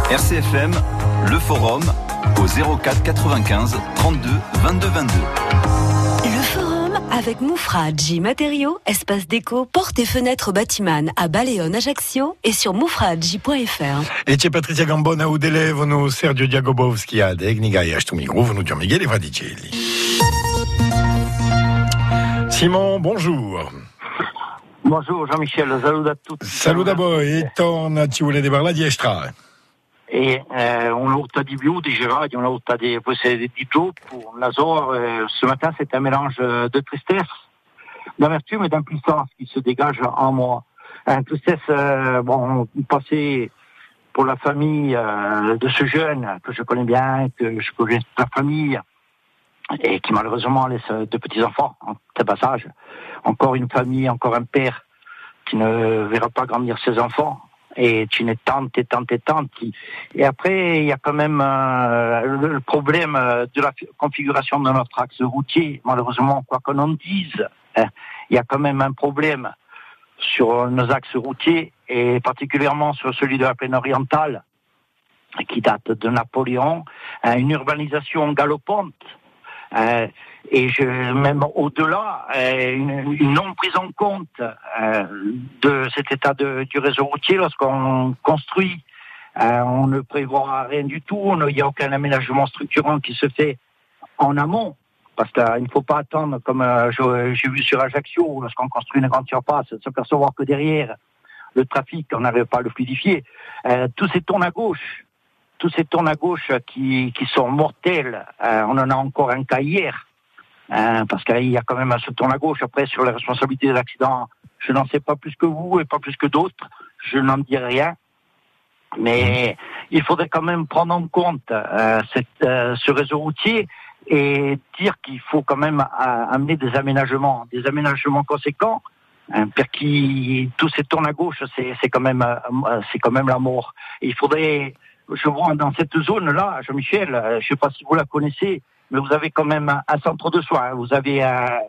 RCFM, le forum au 04 95 32 22 22. Le forum avec Moufradji Matériaux, espace déco, portes et fenêtres Batiman à Baleone, Ajaccio et sur moufradji.fr. E c'è Patrizia Gambona au telefono, Sergio Diagobowski a Degniga e a sto microfono, Gian Miguel Fradicelli. Simon, bonjour. Bonjour Jean-Michel, salut à tutti. Salut a voi, e torna, ci volete parlare di Estra? E on a urta di più, di Gérard, on a urta di Joe pour Lazor. Ce matin, c'est un mélange de tristesse, d'amertume et d'impuissance qui se dégage en moi. Une tristesse, passée pour la famille de ce jeune que je connais bien, que je connais toute la famille, et qui malheureusement laisse deux petits-enfants en tel passage. Encore une famille, encore un père qui ne verra pas grandir ses enfants. Et une tante. Et après, il y a quand même le problème de la configuration de notre axe routier. Malheureusement, quoi qu'on en dise, il y a quand même un problème sur nos axes routiers, et particulièrement sur celui de la plaine orientale, qui date de Napoléon, une urbanisation galopante. Et même au-delà, une non prise en compte de cet état du réseau routier lorsqu'on construit. On ne prévoit rien du tout, il n'y a aucun aménagement structurant qui se fait en amont, parce qu'il ne faut pas attendre, comme j'ai vu sur Ajaccio, lorsqu'on construit une grande surface, s'apercevoir que derrière, le trafic, on n'arrive pas à le fluidifier. Tous ces tournes à gauche qui sont mortels, on en a encore un cas hier, parce qu'il y a quand même ce tourne à gauche. Après, sur les responsabilités des accidents, je n'en sais pas plus que vous et pas plus que d'autres, je n'en dis rien, mais il faudrait quand même prendre en compte ce réseau routier et dire qu'il faut quand même amener des aménagements conséquents, pour qui tous ces tournes à gauche, c'est quand même la mort. Et il faudrait, je vois dans cette zone-là, Jean-Michel, je ne sais pas si vous la connaissez, mais vous avez quand même un centre de soins, vous avez un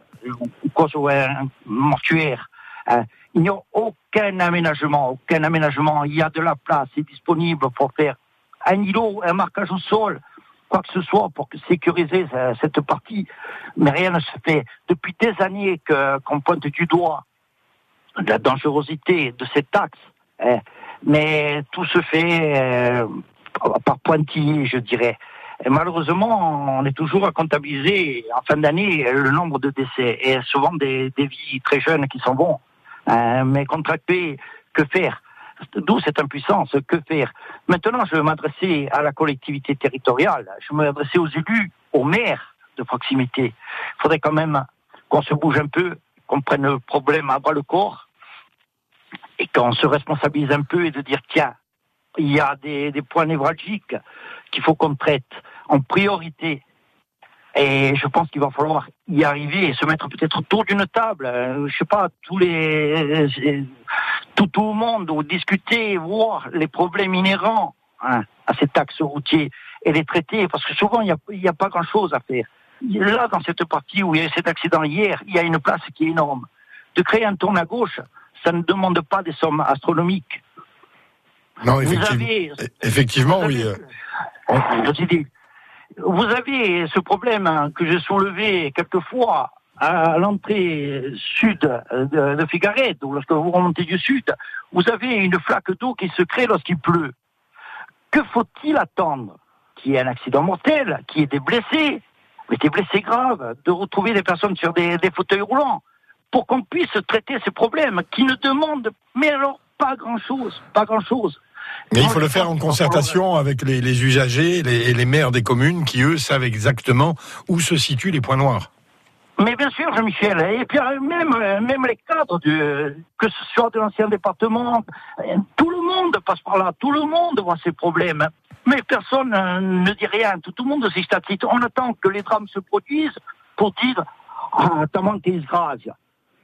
mortuaire. Il n'y a aucun aménagement. Il y a de la place, c'est disponible pour faire un îlot, un marquage au sol, quoi que ce soit pour sécuriser cette partie. Mais rien ne se fait. Depuis des années qu'on pointe du doigt la dangerosité de cet axe, mais tout se fait par pointillés, je dirais. Et malheureusement, on est toujours à comptabiliser en fin d'année le nombre de décès, et souvent des vies très jeunes qui s'en vont. Mais contractés, que faire? D'où cette impuissance, que faire? Maintenant, je vais m'adresser à la collectivité territoriale, je vais m'adresser aux élus, aux maires de proximité. Il faudrait quand même qu'on se bouge un peu, qu'on prenne le problème à bras le corps, et qu'on se responsabilise un peu et de dire, tiens, il y a des points névralgiques qu'il faut qu'on traite en priorité. Et je pense qu'il va falloir y arriver et se mettre peut-être autour d'une table, je sais pas, tout le monde, ou discuter, voir les problèmes inhérents à cet axe routier et les traiter, parce que souvent il n'y a pas grand-chose à faire. Là, dans cette partie où il y a eu cet accident hier, il y a une place qui est énorme. De créer un tourne à gauche, ça ne demande pas des sommes astronomiques. Non, effectivement, oui. Vous avez ce problème que j'ai soulevé quelquefois à l'entrée sud de Figaret, ou lorsque vous remontez du sud, vous avez une flaque d'eau qui se crée lorsqu'il pleut. Que faut-il attendre? Qu'il y ait un accident mortel, qu'il y ait des blessés, mais des blessés graves, de retrouver des personnes sur des fauteuils roulants, pour qu'on puisse traiter ces problèmes qui ne demandent, mais alors, pas grand-chose. Mais il faut le faire en concertation avec les usagers et les maires des communes qui, eux, savent exactement où se situent les points noirs. Mais bien sûr, Jean-Michel, et puis même les cadres, que ce soit de l'ancien département, tout le monde passe par là, tout le monde voit ces problèmes. Mais personne ne dit rien, tout le monde s'y statue. On attend que les drames se produisent pour dire « Ah, t'as manqué Isgrazia.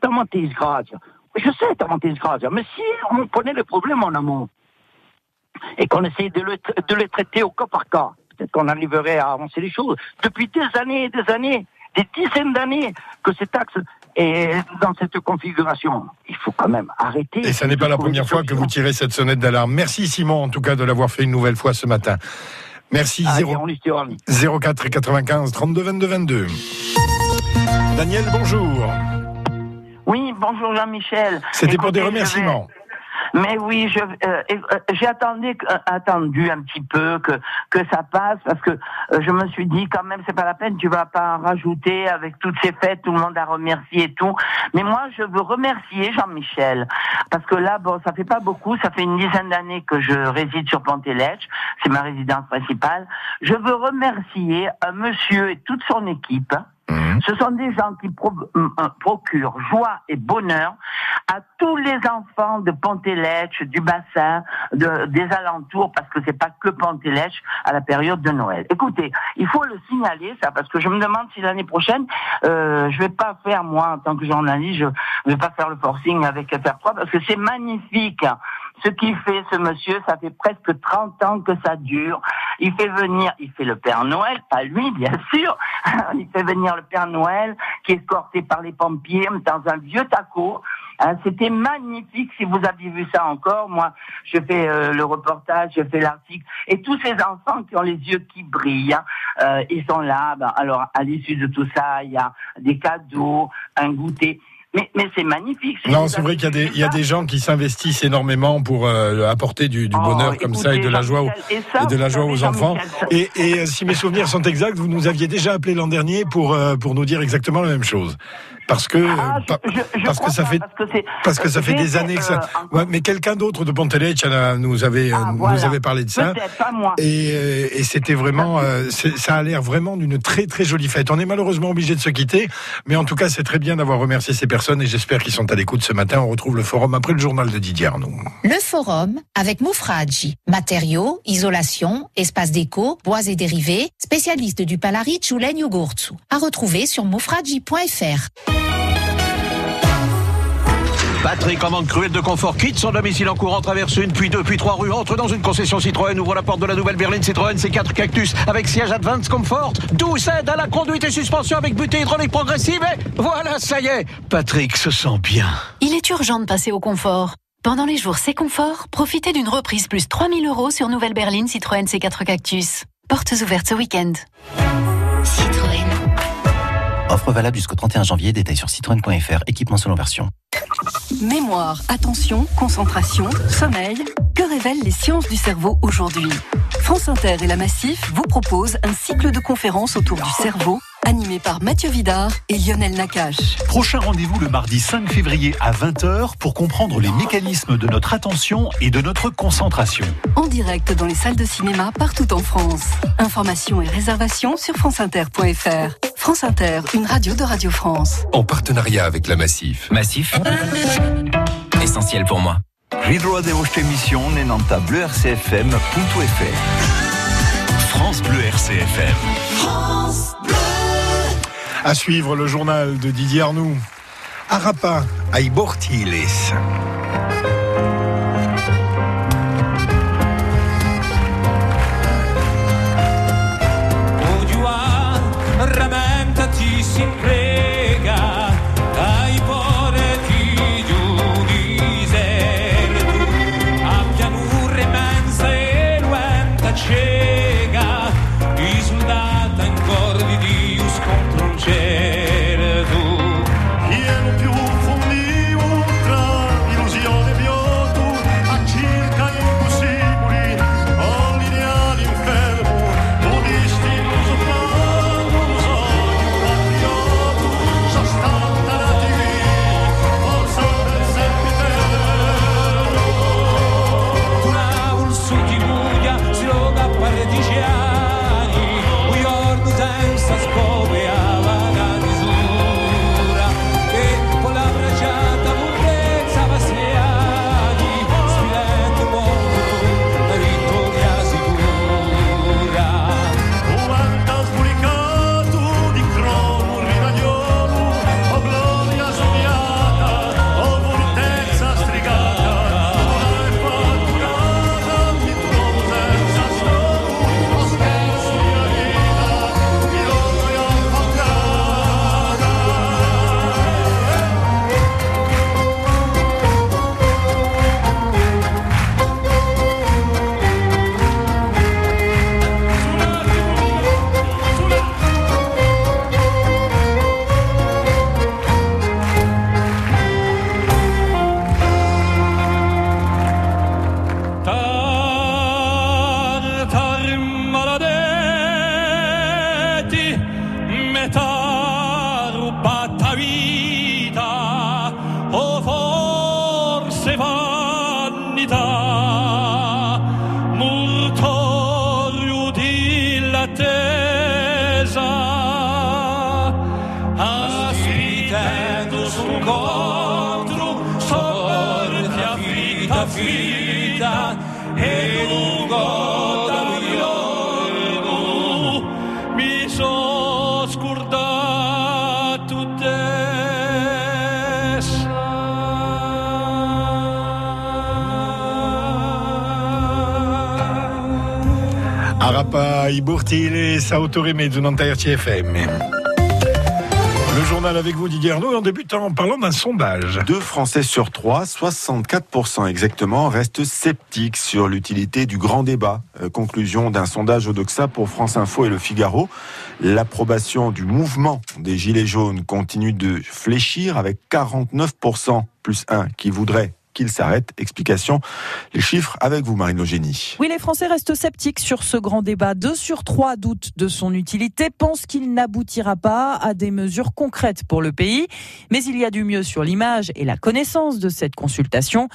Je sais, t'as manqué Isgrazia, mais si on prenait les problèmes en amont, et qu'on essaye de les traiter au cas par cas, peut-être qu'on arriverait à avancer les choses. Depuis des années, des dizaines d'années, que cet axe Et dans cette configuration, il faut quand même arrêter. Et ça n'est pas la première fois que vous tirez cette sonnette d'alarme. Merci Simon, en tout cas, de l'avoir fait une nouvelle fois ce matin. Merci. 04 95 32 22 22. Daniel, bonjour. Oui, bonjour Jean-Michel. C'était pour des remerciements. Mais oui, j'ai attendu un petit peu que ça passe, parce que je me suis dit quand même c'est pas la peine, tu vas pas en rajouter avec toutes ces fêtes, tout le monde a remercié et tout. Mais moi je veux remercier Jean-Michel, parce que là bon, ça fait pas beaucoup, ça fait une dizaine d'années que je réside sur Pont-et-Lèche, c'est ma résidence principale. Je veux remercier un monsieur et toute son équipe. Ce sont des gens qui procurent joie et bonheur à tous les enfants de Pont-et-Lèche, du bassin, des alentours, parce que c'est pas que Pont-et-Lèche à la période de Noël. Écoutez, il faut le signaler ça, parce que je me demande si l'année prochaine, je vais pas faire, moi, en tant que journaliste, je vais pas faire le forcing avec FR3, parce que c'est magnifique. Ce qu'il fait, ce monsieur, ça fait presque 30 ans que ça dure. Il fait le Père Noël, pas lui, bien sûr. Il fait venir le Père Noël, qui est escorté par les pompiers dans un vieux taco. C'était magnifique. Si vous aviez vu ça encore, moi, je fais le reportage, je fais l'article. Et tous ces enfants qui ont les yeux qui brillent, ils sont là. Alors, à l'issue de tout ça, il y a des cadeaux, un goûter. Mais c'est magnifique. Non, c'est vrai qu'il y a des gens qui s'investissent énormément pour apporter du bonheur comme ça et de la joie aux enfants. Et si mes souvenirs sont exacts, vous nous aviez déjà appelé l'an dernier pour nous dire exactement la même chose. Parce que ça fait des années que ça. Ouais, mais quelqu'un d'autre de Pont-et-Lèche nous avait parlé de ça. Pas moi. Et c'était vraiment, ça a l'air vraiment d'une très très jolie fête. On est malheureusement obligé de se quitter, mais en tout cas c'est très bien d'avoir remercié ces personnes et j'espère qu'ils sont à l'écoute ce matin. On retrouve le forum après le journal de Didier Arnaud. Le forum avec Moufradji. Matériaux, isolation, espace déco, bois et dérivés, spécialiste du Palaric ou Legno Gurtsu. À retrouver sur moufradji.fr. Patrick, en manque cruel de confort, quitte son domicile en courant, traverse une, puis deux, puis trois rues, entre dans une concession Citroën, ouvre la porte de la nouvelle berline Citroën C4 Cactus avec siège Advanced Comfort, 12 aides à la conduite et suspension avec butée hydraulique progressive et voilà, ça y est, Patrick se sent bien. Il est urgent de passer au confort. Pendant les jours C'est Confort, profitez d'une reprise plus 3 000 € sur nouvelle berline Citroën C4 Cactus. Portes ouvertes ce week-end. Citroën. Offre valable jusqu'au 31 janvier, détail sur citroën.fr, équipement selon version. Mémoire, attention, concentration, sommeil. Que révèlent les sciences du cerveau aujourd'hui ? France Inter et la Massif vous proposent un cycle de conférences autour du cerveau, animé par Mathieu Vidard et Lionel Nakache. Prochain rendez-vous le mardi 5 février à 20h pour comprendre les mécanismes de notre attention et de notre concentration. En direct dans les salles de cinéma partout en France. Informations et réservations sur franceinter.fr. France Inter, une radio de Radio France. En partenariat avec la Massif. Massif, essentiel pour moi. Ridroa de votre émission Nenanta Bleu RCFM.fr. France Bleu RCFM. France Bleu. À suivre le journal de Didier Arnoux. Arapa Aibortiles. Rammentati si prega dai poeti giudizeri a pianure immense e luenta cieca i soldati in cor di Dio contro un certo pieno più fondi ultra illusione Arapa Iburtile, Sautore Mezzunanta RCFM. Le journal avec vous, Didier Arnaud, en débutant en parlant d'un sondage. 2 Français sur 3, 64% exactement, restent sceptiques sur l'utilité du grand débat. Conclusion d'un sondage Odoxa pour France Info et Le Figaro. L'approbation du mouvement des Gilets jaunes continue de fléchir avec 49% plus 1 qui voudraient qu'il s'arrête. Explication, les chiffres avec vous, Marine Logénie. Oui, les Français restent sceptiques sur ce grand débat. 2 sur 3 doutent de son utilité, pensent qu'il n'aboutira pas à des mesures concrètes pour le pays. Mais il y a du mieux sur l'image et la connaissance de cette consultation.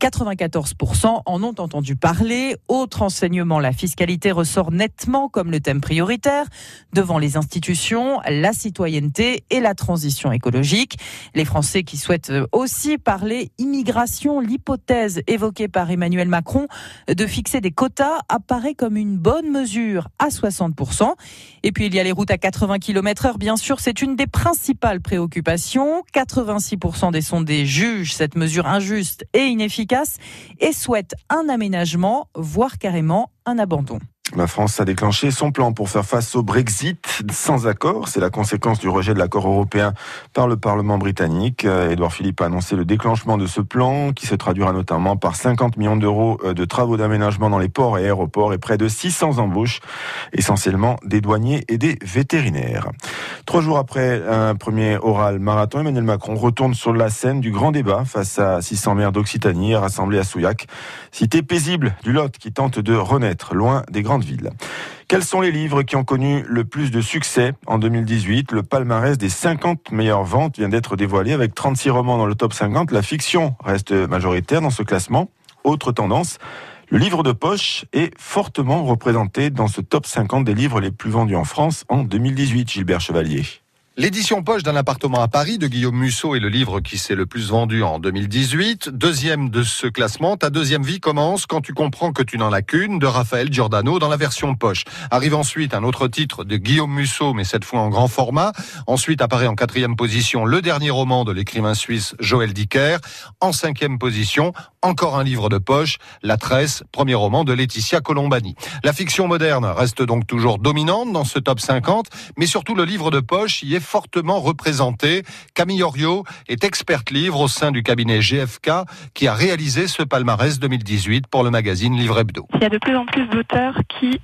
94% en ont entendu parler. Autre enseignement, la fiscalité ressort nettement comme le thème prioritaire. Devant les institutions, la citoyenneté et la transition écologique. Les Français qui souhaitent aussi parler immigration, l'hypothèse évoquée par Emmanuel Macron de fixer des quotas apparaît comme une bonne mesure à 60%. Et puis il y a les routes à 80 km/h, bien sûr, c'est une des principales préoccupations. 86% des sondés jugent cette mesure injuste et inefficace et souhaitent un aménagement, voire carrément un abandon. La France a déclenché son plan pour faire face au Brexit sans accord. C'est la conséquence du rejet de l'accord européen par le Parlement britannique. Édouard Philippe a annoncé le déclenchement de ce plan qui se traduira notamment par 50 millions d'euros de travaux d'aménagement dans les ports et aéroports et près de 600 embauches, essentiellement des douaniers et des vétérinaires. 3 jours après un premier oral marathon, Emmanuel Macron retourne sur la scène du grand débat face à 600 maires d'Occitanie rassemblés à Souillac, cité paisible du Lot qui tente de renaître loin des grandes villes. Quels sont les livres qui ont connu le plus de succès en 2018 ? Le palmarès des 50 meilleures ventes vient d'être dévoilé avec 36 romans dans le top 50. La fiction reste majoritaire dans ce classement. Autre tendance, le livre de poche est fortement représenté dans ce top 50 des livres les plus vendus en France en 2018, Gilbert Chevalier. L'édition poche d'un appartement à Paris de Guillaume Musso est le livre qui s'est le plus vendu en 2018. Deuxième de ce classement, Ta deuxième vie commence quand tu comprends que tu n'en as qu'une, de Raphaël Giordano dans la version poche. Arrive ensuite un autre titre de Guillaume Musso, mais cette fois en grand format. Ensuite apparaît en 4e position le dernier roman de l'écrivain suisse Joël Dicker. En 5e position, encore un livre de poche, La Tresse, premier roman de Laetitia Colombani. La fiction moderne reste donc toujours dominante dans ce top 50, mais surtout le livre de poche y est fortement représenté. Camille Oriot est experte livre au sein du cabinet GFK qui a réalisé ce palmarès 2018 pour le magazine Livre Hebdo. Il y a de plus en plus d'auteurs qui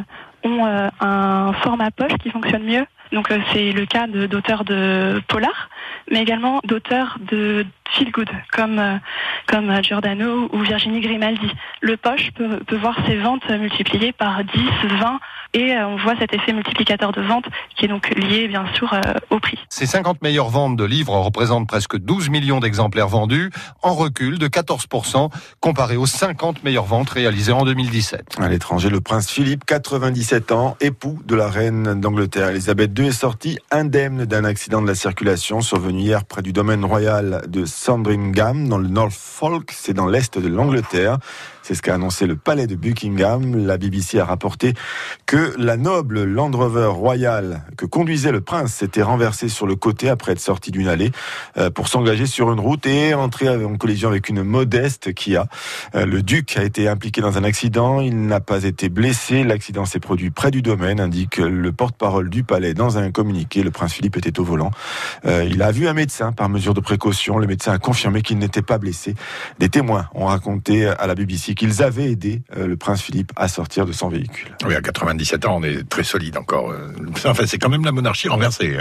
ont un format poche qui fonctionne mieux. Donc c'est le cas d'auteurs de polar, mais également d'auteurs de feel good comme Giordano ou Virginie Grimaldi. Le poche peut voir ses ventes multipliées par 10, 20 et on voit cet effet multiplicateur de vente qui est donc lié bien sûr au prix. Ces 50 meilleures ventes de livres représentent presque 12 millions d'exemplaires vendus, en recul de 14% comparé aux 50 meilleures ventes réalisées en 2017. À l'étranger, le prince Philippe, 97 ans, époux de la reine d'Angleterre Elisabeth II, est sorti indemne d'un accident de la circulation survenu hier près du domaine royal de Sandringham, dans le Norfolk, c'est dans l'est de l'Angleterre. C'est ce qu'a annoncé le palais de Buckingham. La BBC a rapporté que la noble Land Rover royale que conduisait le prince s'était renversée sur le côté après être sortie d'une allée pour s'engager sur une route et entrer en collision avec une modeste Kia. Le duc a été impliqué dans un accident. Il n'a pas été blessé. L'accident s'est produit près du domaine, indique le porte-parole du palais dans un communiqué. Le prince Philippe était au volant. Il a vu un médecin par mesure de précaution. Le médecin a confirmé qu'il n'était pas blessé. Des témoins ont raconté à la BBC qu'ils avaient aidé le prince Philippe à sortir de son véhicule. Oui, à 97 ans, on est très solide encore. Enfin, c'est quand même la monarchie renversée.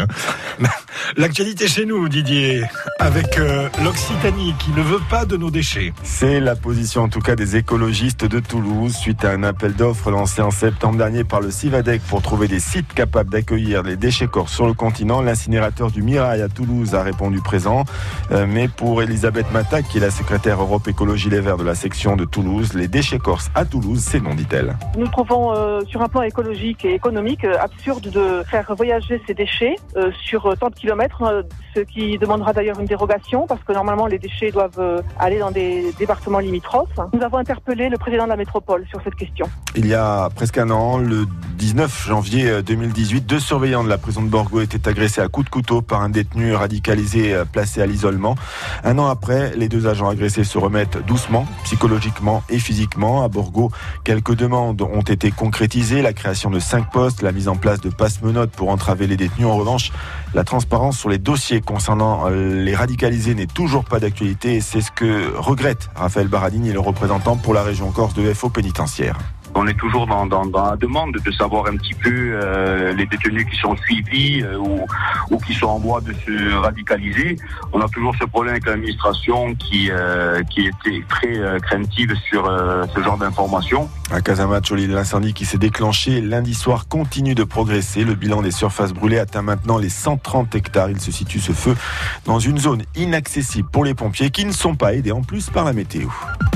L'actualité chez nous, Didier, avec l'Occitanie qui ne veut pas de nos déchets. C'est la position en tout cas des écologistes de Toulouse suite à un appel d'offres lancé en septembre dernier par le Civadec pour trouver des sites capables d'accueillir les déchets corses sur le continent. L'incinérateur du Mirail à Toulouse a répondu présent. Mais pour Elisabeth Matac, qui est la secrétaire Europe Écologie Les Verts de la section de Toulouse, les déchets corses à Toulouse, c'est non, dit-elle. Nous trouvons sur un plan écologique et économique absurde de faire voyager ces déchets sur tant de kilomètres, ce qui demandera d'ailleurs une dérogation parce que normalement les déchets doivent aller dans des départements limitrophes. Nous avons interpellé le président de la métropole sur cette question. Il y a presque un an, le 19 janvier 2018, 2 surveillants de la prison de Borgo étaient agressés à coups de couteau par un détenu radicalisé placé à l'isolement. Un an après, les 2 agents agressés se remettent doucement, psychologiquement et physiquement. À Borgo, quelques demandes ont été concrétisées. La création de 5 postes, la mise en place de passe-menottes pour entraver les détenus. En revanche, la transparence sur les dossiers concernant les radicalisés n'est toujours pas d'actualité et c'est ce que regrette Raphaël Baradini, le représentant pour la région Corse de FO pénitentiaire. On est toujours dans la demande de savoir un petit peu les détenus qui sont suivis ou qui sont en voie de se radicaliser. On a toujours ce problème avec l'administration qui était très craintive sur ce genre d'informations. À Casamaccioli, l'incendie qui s'est déclenché lundi soir continue de progresser. Le bilan des surfaces brûlées atteint maintenant les 130 hectares. Il se situe, ce feu, dans une zone inaccessible pour les pompiers qui ne sont pas aidés en plus par la météo.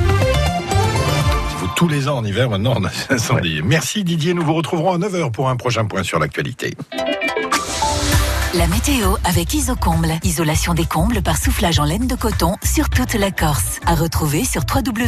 Tous les ans en hiver, maintenant, on a des incendies. Ouais. Merci Didier, nous vous retrouverons à 9h pour un prochain point sur l'actualité. La météo avec Isocomble. Isolation des combles par soufflage en laine de coton sur toute la Corse. À retrouver sur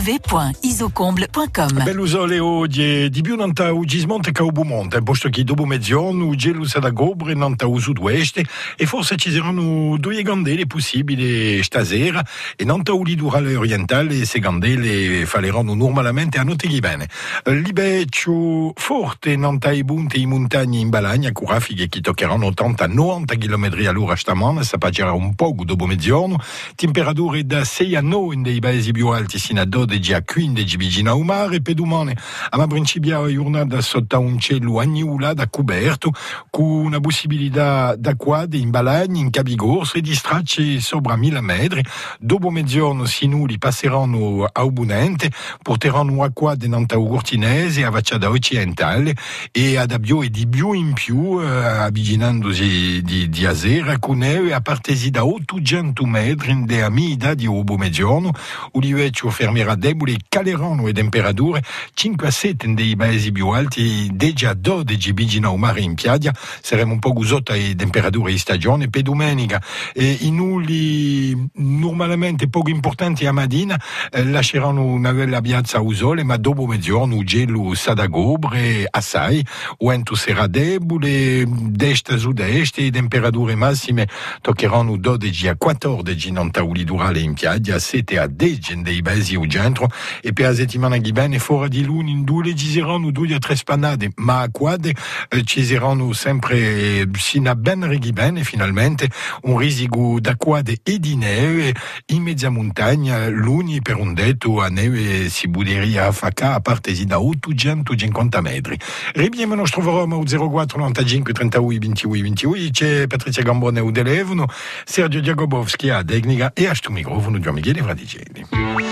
www.isocomble.com. Bell'usole oggi di più nanta Gismonte che Ubumonte, posto che dopo mezzogiorno gelo sarà gobre nanta u sud-ouest e forse ci saranno 2 gandele possibili stasera e nanta u litorale orientale se gandele falleranno normalmente a notte bene. Libeccio forte nanta i bunte i montagni in Balagna con raffiche che toccheranno 80-90 km all'ora stamane, sapaggerà un po' dopo mezzogiorno, temperature da 6 a 9 dei paesi più alti sino a 12 a 15 vicino al mare, per domani a principiare la giornata sotto un cielo agnulato coperto con una possibilità d'acquade in Balagna, in Capigorso e di stracci sopra 1000 metri. Dopo mezzogiorno si nulli passeranno a Ubunente, porteranno acquade in Cortinese, a Vacciada occidentale e ad Abbio e di più in più, avvicinandosi di Azera, Cuneo e a partesi da 800 metri in de amida di Ubo Mezzogiorno, Uliveccio fermerà debole, caleranno e temperature 5 a 7 dei paesi più alti, già 12 vicino al mare in piaggia, saremo un po' sotto le temperature di stagione. Per domenica i nulli normalmente poco importanti a Madina lasceranno una bella piazza a Usole, ma dopo mezzogiorno gelo sada gobre assai, o vento sarà debole, d'est a sud-est e temperature massime toccheranno 12 a 14 in litorale in piaggia, 7 a 10 dei paesi al centro e per la settimana che viene fuori di luni in 2 ci saranno 2 a 3 spannate, ma a quadre ci saranno sempre sino a ben reghi bene finalmente un risico d'acquade e di neve in mezza montagna, luni per un detto a neve si buderia a facca a partesi da 850 metri. Ribiamo nos troveremo al 04 95 31 28 28. C'è Patrizia Gambone au telefono, Sergio Diagobowski a tecnica e a sto microfono Gian Michele Fraticelli.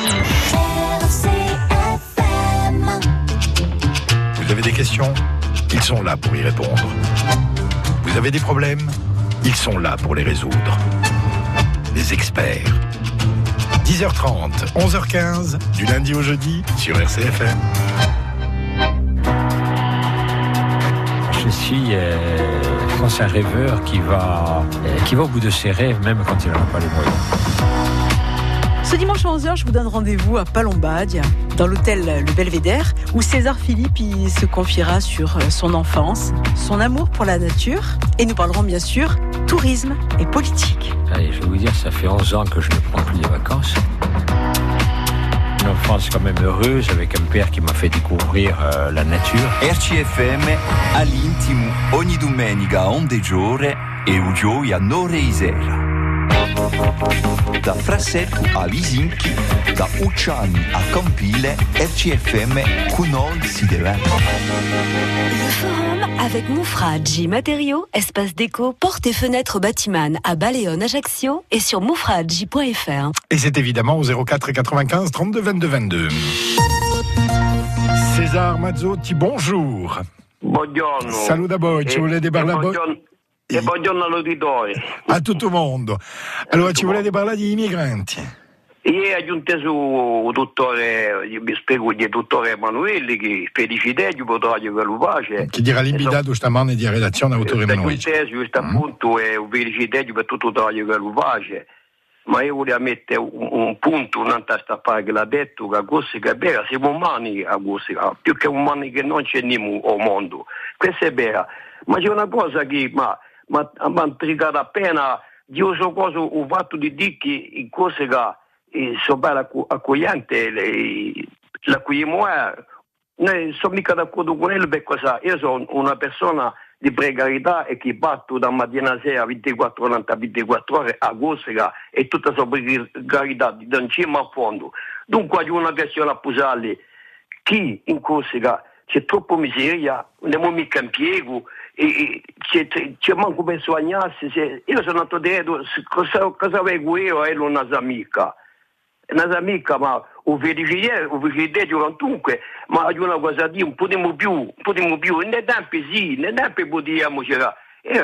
Vous avez des questions? Ils sont là pour y répondre. Vous avez des problèmes? Ils sont là pour les résoudre. Les experts. 10h30, 11h15, du lundi au jeudi sur RCFM. Je suis un rêveur qui va au bout de ses rêves, même quand il n'en a pas les moyens. Ce dimanche à 11h, je vous donne rendez-vous à Palombadia, dans l'hôtel Le Belvédère, où César Philippe se confiera sur son enfance, son amour pour la nature, et nous parlerons bien sûr tourisme et politique. Allez, je vais vous dire, ça fait 11 ans que je ne prends plus de vacances. Une enfance quand même heureuse, avec un père qui m'a fait découvrir la nature. RCFM all'intimo ogni domenica a Ondegiore e Ugioia Nore Isera. Da Frassetto a Visinchi, da Ucciani a Campile, RCFM con noi si deve. Le forum avec Moufradji Matériaux, espace déco, portes et fenêtres Batiman à Baleone Ajaccio et sur moufradji.fr. Et c'est évidemment au 04 95 32 22 22. César Mazzotti, bonjour. Buongiorno. Saluta voi, ci volete parlare? E buongiorno all'uditorio. A tutto il mondo. Allora, ci volete parlare di migranti? Io ho aggiunto su dottore, mi spiego di dottore Emanuele che Felicità potrà giocare la pace. Che dirà l'invitato stamane di redazione autore Emanuele. Questo appunto è un Felicità per tutto giocare la pace. Ma io volevo mettere un punto, un'altra stappare che l'ha detto, che a Corsica è vera, siamo umani a Corsica, più che umani che non c'è niente al mondo. Questo è vero. Ma c'è una cosa che mi ha intrigato appena, io so cosa ho fatto di dire che in Corsica sono bello accogliente la cui muore. Non sono mica d'accordo con lui per cosa. Io sono una persona di precarietà e che batto da mattina a sera 24 ore a 24 ore a Corsica e tutta la sua precarietà da in cima a fondo. Dunque c'è una questione a posarli. Chi in Corsica c'è troppo miseria, non abbiamo mica impiego, c'è manco per sognarsi. Io sono andato a dire cosa vengo io e non una amica. Una amica, ma o vedi dunque, ma c'è una cosa di un po' di più, nei tempi sì, nei tempi potremmo c'era.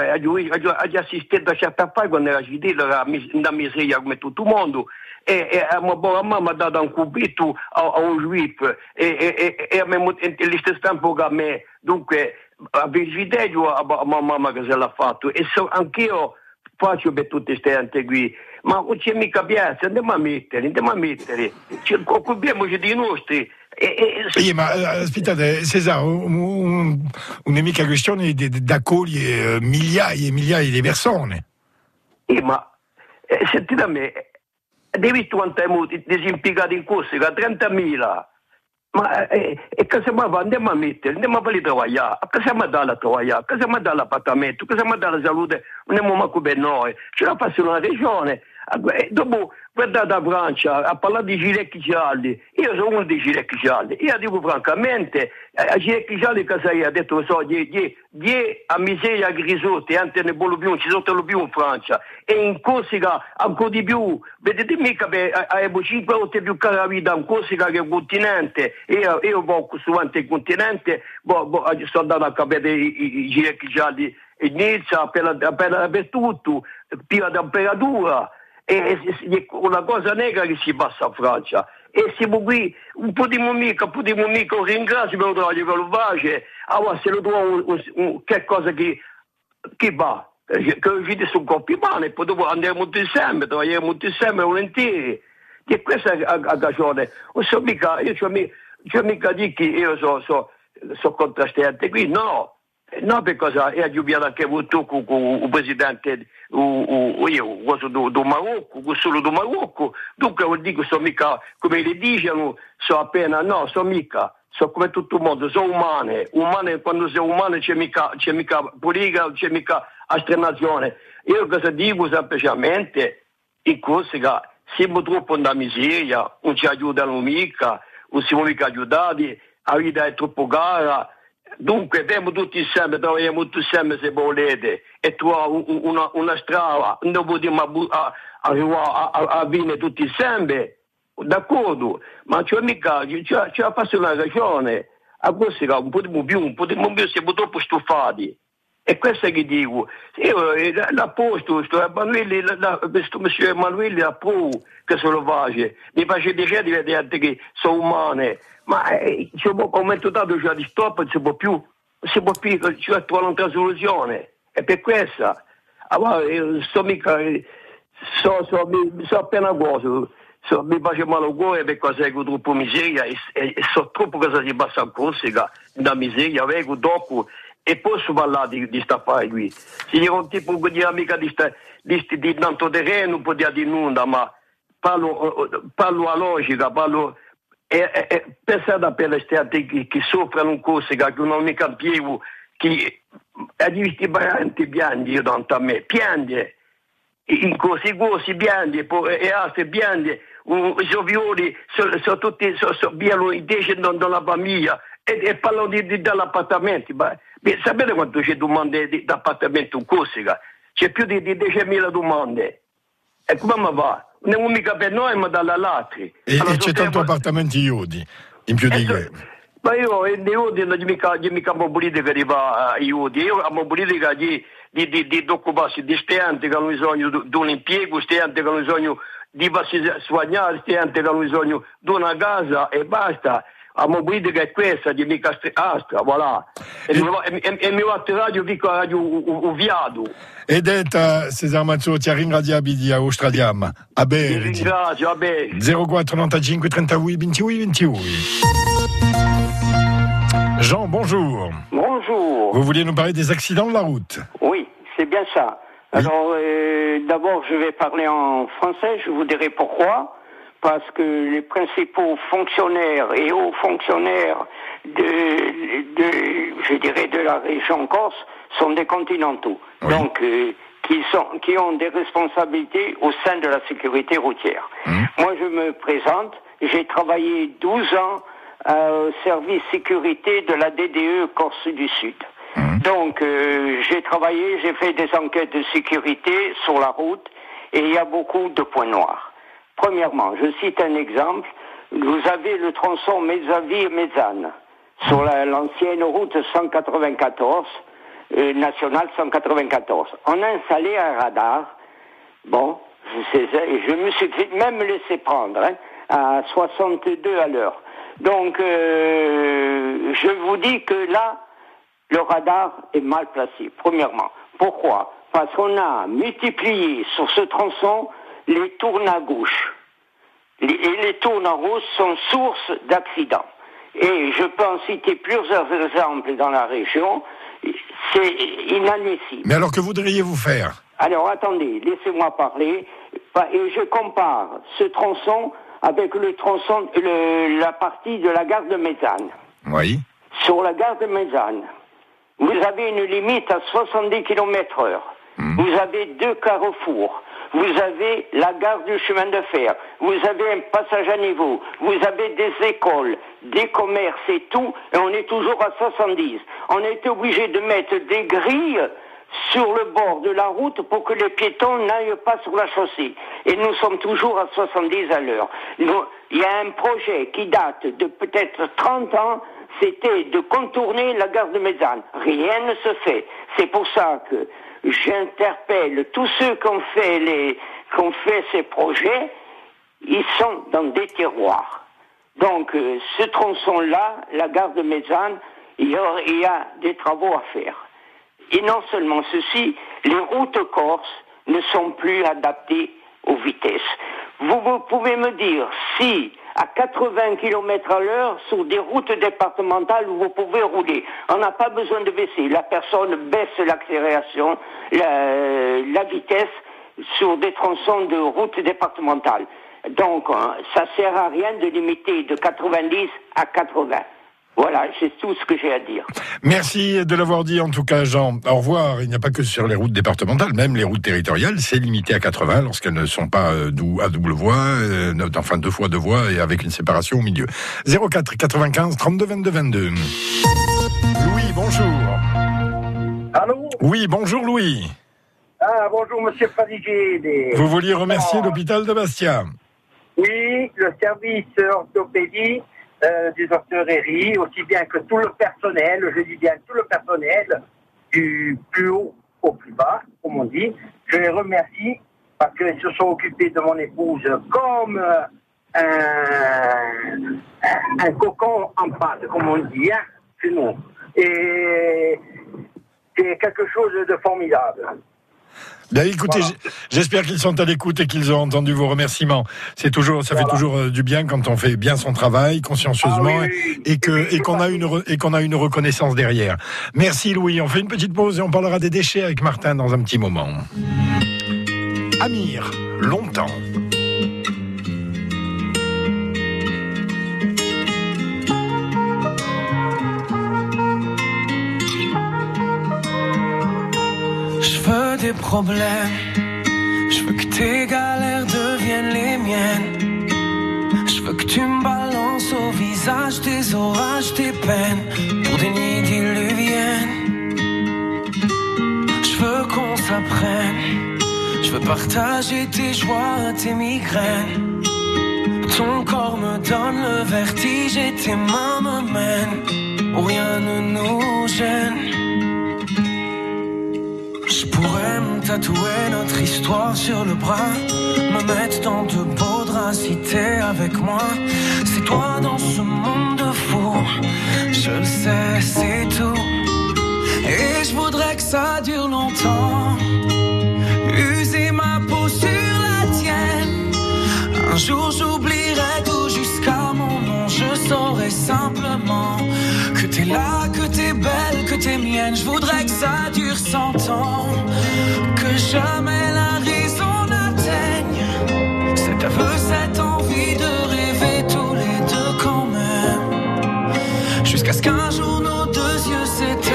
Ho assistito a certa fase quando era cittadino, era una miseria come tutto il mondo. E a mia buona mamma ha dato un cubito a un juip e allo stesso tempo che a me. Dunque, a visitato a mia mamma che se l'ha fatto e anch'io faccio per tutte queste gente qui. Ma non c'è mica piazza, andiamo a mettere. Occupiamoci dei nostri. Sì, ma aspettate, Cesare, un'amica questione di accogliere migliaia e migliaia di persone. Ma sentite a me, hai visto quanto abbiamo disimpiegati in Corsica? 30.000. Ma cosa mi fa? Andiamo a mettere, andiamo a farli lavorare. Cosa mi dà la lavorare? Cosa mi dà l'appartamento? Cosa mi dà la salute? Non abbiamo manco per noi. Ce la faccio una regione. Dopo, guardate a Francia, a parlare di gilecchi gialli. Io sono uno dei gilecchi gialli. Io dico francamente, a gilecchi gialli cosa io? Ha detto, die a miseria grisotti, anche ne bollo più, ci sono più in Francia. E in Corsica ancora di più. Vedete mica avevo 5 volte più cara vita in Corsica che un continente. Io vado su il continente, sono andato a capire i gilecchi gialli in Nizza, per tutto, piena temperatura. E una cosa nera che si passa a Francia e siamo qui un po' di mica ringrazio per lo che lo face allora se lo trovo che cosa che va che uscite su coppie mani poi dopo andiamo tutti insieme volentieri e questa è la ragione io c'ho mica di che io so contrastante qui no per cosa è aggiunto anche avuto con il presidente do Marocco, solo do Marocco, dunque vuol dire che sono mica come le dicono, sono appena sono mica, sono come tutto il mondo, sono umane, quando sei umano c'è mica politica, c'è mica astrenazione. Io cosa dico semplicemente, in Corsica siamo troppo nella miseria, non ci aiutano mica, non siamo mica aiutati, la vita è troppo cara. Dunque, andiamo tutti insieme, lavoriamo tutti insieme se volete e troviamo una strada, non possiamo arrivare a venire tutti insieme, d'accordo, ma c'è mica, c'è fatto una ragione, a Corsica un po' di più, siamo troppo stufati. E questo è che dico, io l'apposto, questo monsieur Emanuele l'approvo che se lo face, mi face piacere di vedere che sono umane, ma come dato già di stop non si può più, cioè trovare un'altra soluzione, è per questa. Allora, so appena cosa, mi face male il cuore per cosa è troppo miseria e so troppo cosa si passa a Corsica, da miseria, vengo dopo. E posso parlare di sta affare qui. Se io un tipo di amica di tanto terreno, non può dire di nulla, ma parlo a logica, pensate per le stati che soffrono in Corsica, che non hanno mica impiego, che ha visto parenti piange, io tanto a me, piange, in corsi piange, e altri piange, i violi sono tutti, sono invece nella famiglia, e parlano dell'appartamento, sapete quanto c'è domande di appartamento in Corsica? C'è più di 10.000 domande. E come va? Non è mica per noi, ma dall'altri. Allora, c'è tanto appartamenti iudi, in più di quello. Ma io in iudi non c'è mica una politica di iudi. Io ho una politica di occuparsi di stenti che hanno bisogno di un impiego, stenti che hanno bisogno di sognare, stenti che hanno bisogno di una casa e basta. La mobilità è questa, di mica astra, voilà. E mi va a radio dico a radio Uviado. E detta Cesare Mazzotti a ringraziarvi di Australiam. A bene. Ringrazio, a bene. 04 95 38 28 28. Jean, bonjour. Bonjour. Vous vouliez nous parler des accidents de la route? Oui, c'est bien ça. Oui. Alors, d'abord, je vais parler en français, je vous dirai pourquoi. parce que les principaux fonctionnaires et hauts fonctionnaires de la région Corse sont des continentaux. Oui. Donc, qui ont des responsabilités au sein de la sécurité routière. Moi, je me présente, j'ai travaillé 12 ans au service sécurité de la DDE Corse du Sud. Donc, j'ai fait des enquêtes de sécurité sur la route et il y a beaucoup de points noirs. Premièrement, je cite un exemple, vous avez le tronçon Mezzaville-Mezzane sur l'ancienne route 194, nationale 194. On a installé un radar, je me suis même laissé prendre, à 62 à l'heure. Donc, je vous dis que là, le radar est mal placé, premièrement. Pourquoi ? Parce qu'on a multiplié sur ce tronçon les tournes à gauche. Et les tournes à gauche sont source d'accidents. Et je peux en citer plusieurs exemples dans la région. C'est inadmissible. Mais alors, que voudriez-vous faire ? Alors, attendez, laissez-moi parler. Et je compare ce tronçon avec le tronçon, la partie de la gare de Mezzane. Oui. Sur la gare de Mezzane, vous avez une limite à 70 km/h. Vous avez 2 carrefours. Vous avez la gare du chemin de fer. Vous avez un passage à niveau. Vous avez des écoles, des commerces et tout. Et on est toujours à 70. On a été obligé de mettre des grilles sur le bord de la route pour que les piétons n'aillent pas sur la chaussée. Et nous sommes toujours à 70 à l'heure. Il y a un projet qui date de peut-être 30 ans, c'était de contourner la gare de Mezzane. Rien ne se fait. C'est pour ça que j'interpelle tous ceux qui ont fait ces projets, ils sont dans des tiroirs. Donc, ce tronçon-là, la gare de Mezzane, il y a des travaux à faire. Et non seulement ceci, les routes corses ne sont plus adaptées aux vitesses. Vous pouvez me dire si à 80 km à l'heure sur des routes départementales où vous pouvez rouler, on n'a pas besoin de baisser. La personne baisse l'accélération, la vitesse sur des tronçons de routes départementales. Donc, ça sert à rien de limiter de 90 à 80. Voilà, c'est tout ce que j'ai à dire. Merci de l'avoir dit, en tout cas, Jean. Au revoir. Il n'y a pas que sur les routes départementales, même les routes territoriales, c'est limité à 80 lorsqu'elles ne sont pas à double voie, enfin 2 fois 2 voies et avec une séparation au milieu. 04 95 32 22 22. Louis, bonjour. Allô ? Oui, bonjour Louis. Ah, bonjour Monsieur Fadigé. Vous vouliez remercier l'hôpital de Bastia ? Oui, le service orthopédie des orthopéries, aussi bien que tout le personnel, je dis bien tout le personnel, du plus haut au plus bas, comme on dit. Je les remercie parce qu'ils se sont occupés de mon épouse comme un cocon en pâte, comme on dit, chez nous. Et c'est quelque chose de formidable. Bien, écoutez, voilà. J'espère qu'ils sont à l'écoute et qu'ils ont entendu vos remerciements. Ça fait toujours du bien quand on fait bien son travail, consciencieusement, et qu'on a une reconnaissance derrière. Merci Louis. On fait une petite pause et on parlera des déchets avec Martin dans un petit moment. Amir, longtemps. Des problèmes, je veux que tes galères deviennent les miennes. Je veux que tu me balances au visage tes orages, tes peines pour des nuits diluviennes. Je veux qu'on s'apprenne, je veux partager tes joies, tes migraines. Ton corps me donne le vertige et tes mains me mènent où rien ne nous gêne. Je pourrais me tatouer notre histoire sur le bras, me mettre dans de beaux draps si t'es avec moi. C'est toi dans ce monde de fou, je le sais, c'est tout. Et je voudrais que ça dure longtemps, user ma peau sur la tienne. Un jour j'oublierai tout jusqu'à mon nom, je saurai simplement que t'es là, que t'es belle, que t'es mienne. Je voudrais que ça dure 100 ans, que jamais la raison n'atteigne cette C'est aveu cette envie de rêver tous les deux quand même, jusqu'à ce qu'un jour nos deux yeux s'éteignent.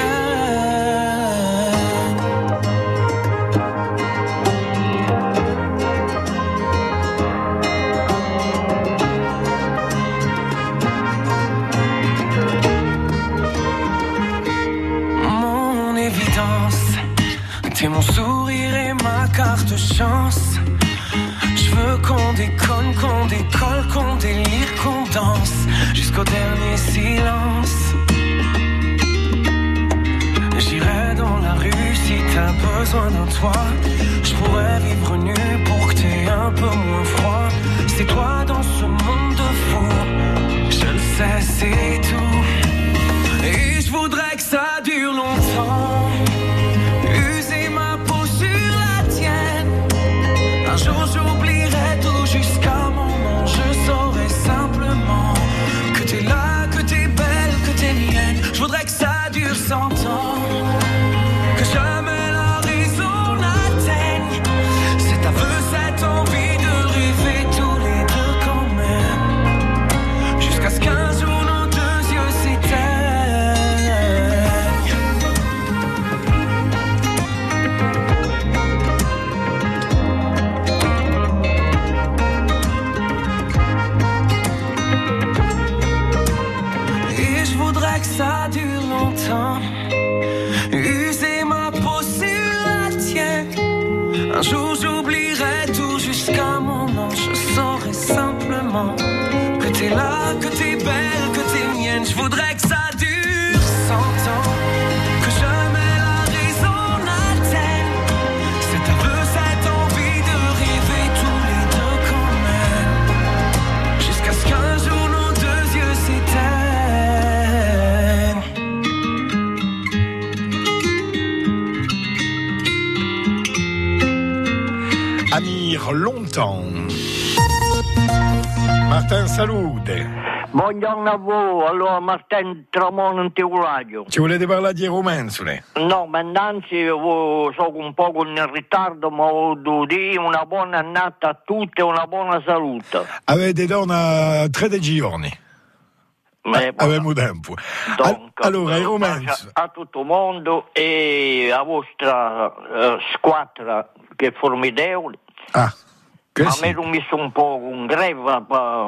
Mon évidence, t'es mon sourire et ma carte chance. Je veux qu'on déconne, qu'on décolle, qu'on délire, qu'on danse jusqu'au dernier silence. J'irai dans la rue si t'as besoin d'un toit. Je pourrais vivre nu pour que t'aies un peu moins froid. C'est toi dans ce monde de fou, je le sais, c'est tout. Et je voudrais que ça dure longtemps, user ma peau sur la tienne. Un jour j'oublierai tout jusqu'à mon nom. Je saurai simplement que t'es là, que t'es belle, que t'es mienne. Je voudrais que ça dure 100 ans, que jamais la raison n'atteigne cet aveu, cette envie de rêver tous les deux quand même, jusqu'à ce qu'un jour nos deux yeux s'éteignent. Et je voudrais que ça dure longtemps, user ma peau sur la tienne. Un jour j'oublierai tout jusqu'à mon nom. Je saurai simplement que t'es là, que t'es belle, que t'es mienne. Je voudrais que ça dure 100 ans, que jamais la raison n'atteigne cet aveu, cette envie de rêver tous les deux quand même, jusqu'à ce qu'un jour nos deux yeux s'éteignent. Amir, longtemps. Martin, salute. Buongiorno a voi, allora Martin Tramone in Teuladio. Ci volete parlare di Romensule? No, ma innanzi sono un po' in ritardo, ma devo dire una buona annata a tutti e una buona salute. Avete donna 13 giorni. Abbiamo tempo. Allora, i Romens. A tutto il mondo e a vostra squadra che è formidevole. A me l'ho messo un po' un greve,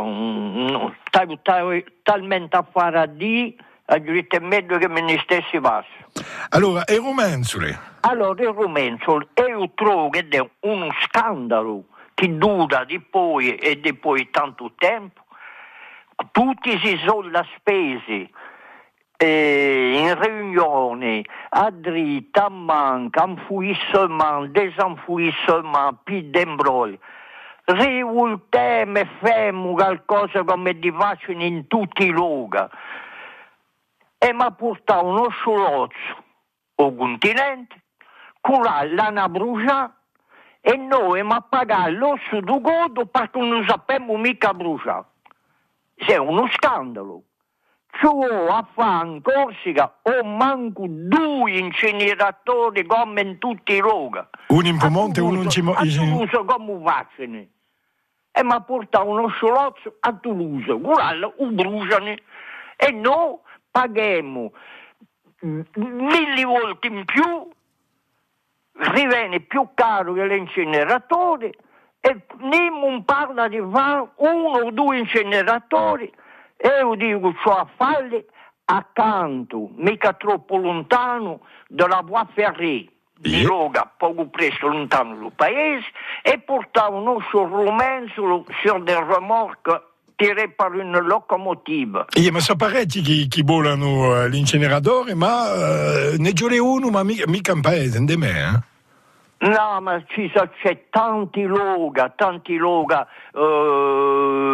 talmente a fare a di, a giurite meglio che me ne stessi passo. Allora, i Romensule? Allora, il Romensole, io trovo che è uno scandalo che dura di poi e di poi tanto tempo. Tutti si sono spesi in riunione, a dritta, a manca, enfouissement, desenfouissement, puis d'embrol. Rivoltemo e femo qualcosa come di facciano in tutti i luoghi. E mi ha portato uno sciolozzo al continente, curà l'hanno bruciato e noi mi ha pagato l'osso du godo perché non sappiamo mica bruciare. È uno scandalo. Cioè a fare in Corsica o manco 2 inceneratori come in tutti i luoghi. Uno in Piemonte e uno in Toulouse come facciano. E mi ha portato uno sciolozzo a Toulouse. Guarda, lo bruciano. E noi paghiamo 1000 volte in più, riviene più caro che l'inceneratore. E non parla di fare 1 o 2 inceneratori. E io dico, cioè a farli accanto, mica troppo lontano, dalla Voie Ferrée, di Roga, poco presto lontano dal paese, e portavano sul Romensolo sur des remorques tirate per una locomotiva. Ma sono parecchi che volano l'inceneratore, ma ne giure uno, ma mica in paese, non me, No, ma c'è tanti luoghi,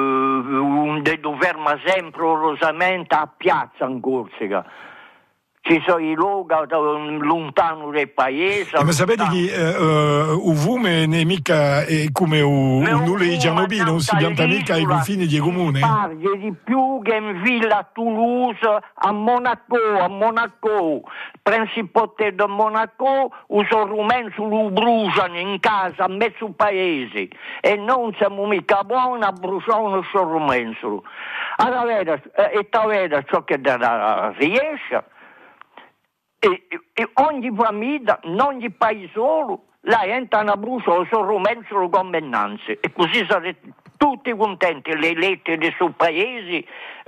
donde ferma sempre orosamente a piazza in Corsica. ci sono i luoghi lontano dai paesi. Ma sapete che uvume non è mica come nulla di Chernobyl, non si pianta mica ai confini di comune. Parli di più che in villa a Toulouse, a Monaco. Principauté di Monaco, uso rumento lo bruciano in casa, a mezzo paese. E non siamo mica buoni a bruciare un rumento. Allora, e vede ciò che riesce. E ogni famiglia, in ogni paese solo, la gente ha bruciato il rumento di governanza. E così sarete tutti contenti, le lettere dei suoi paesi,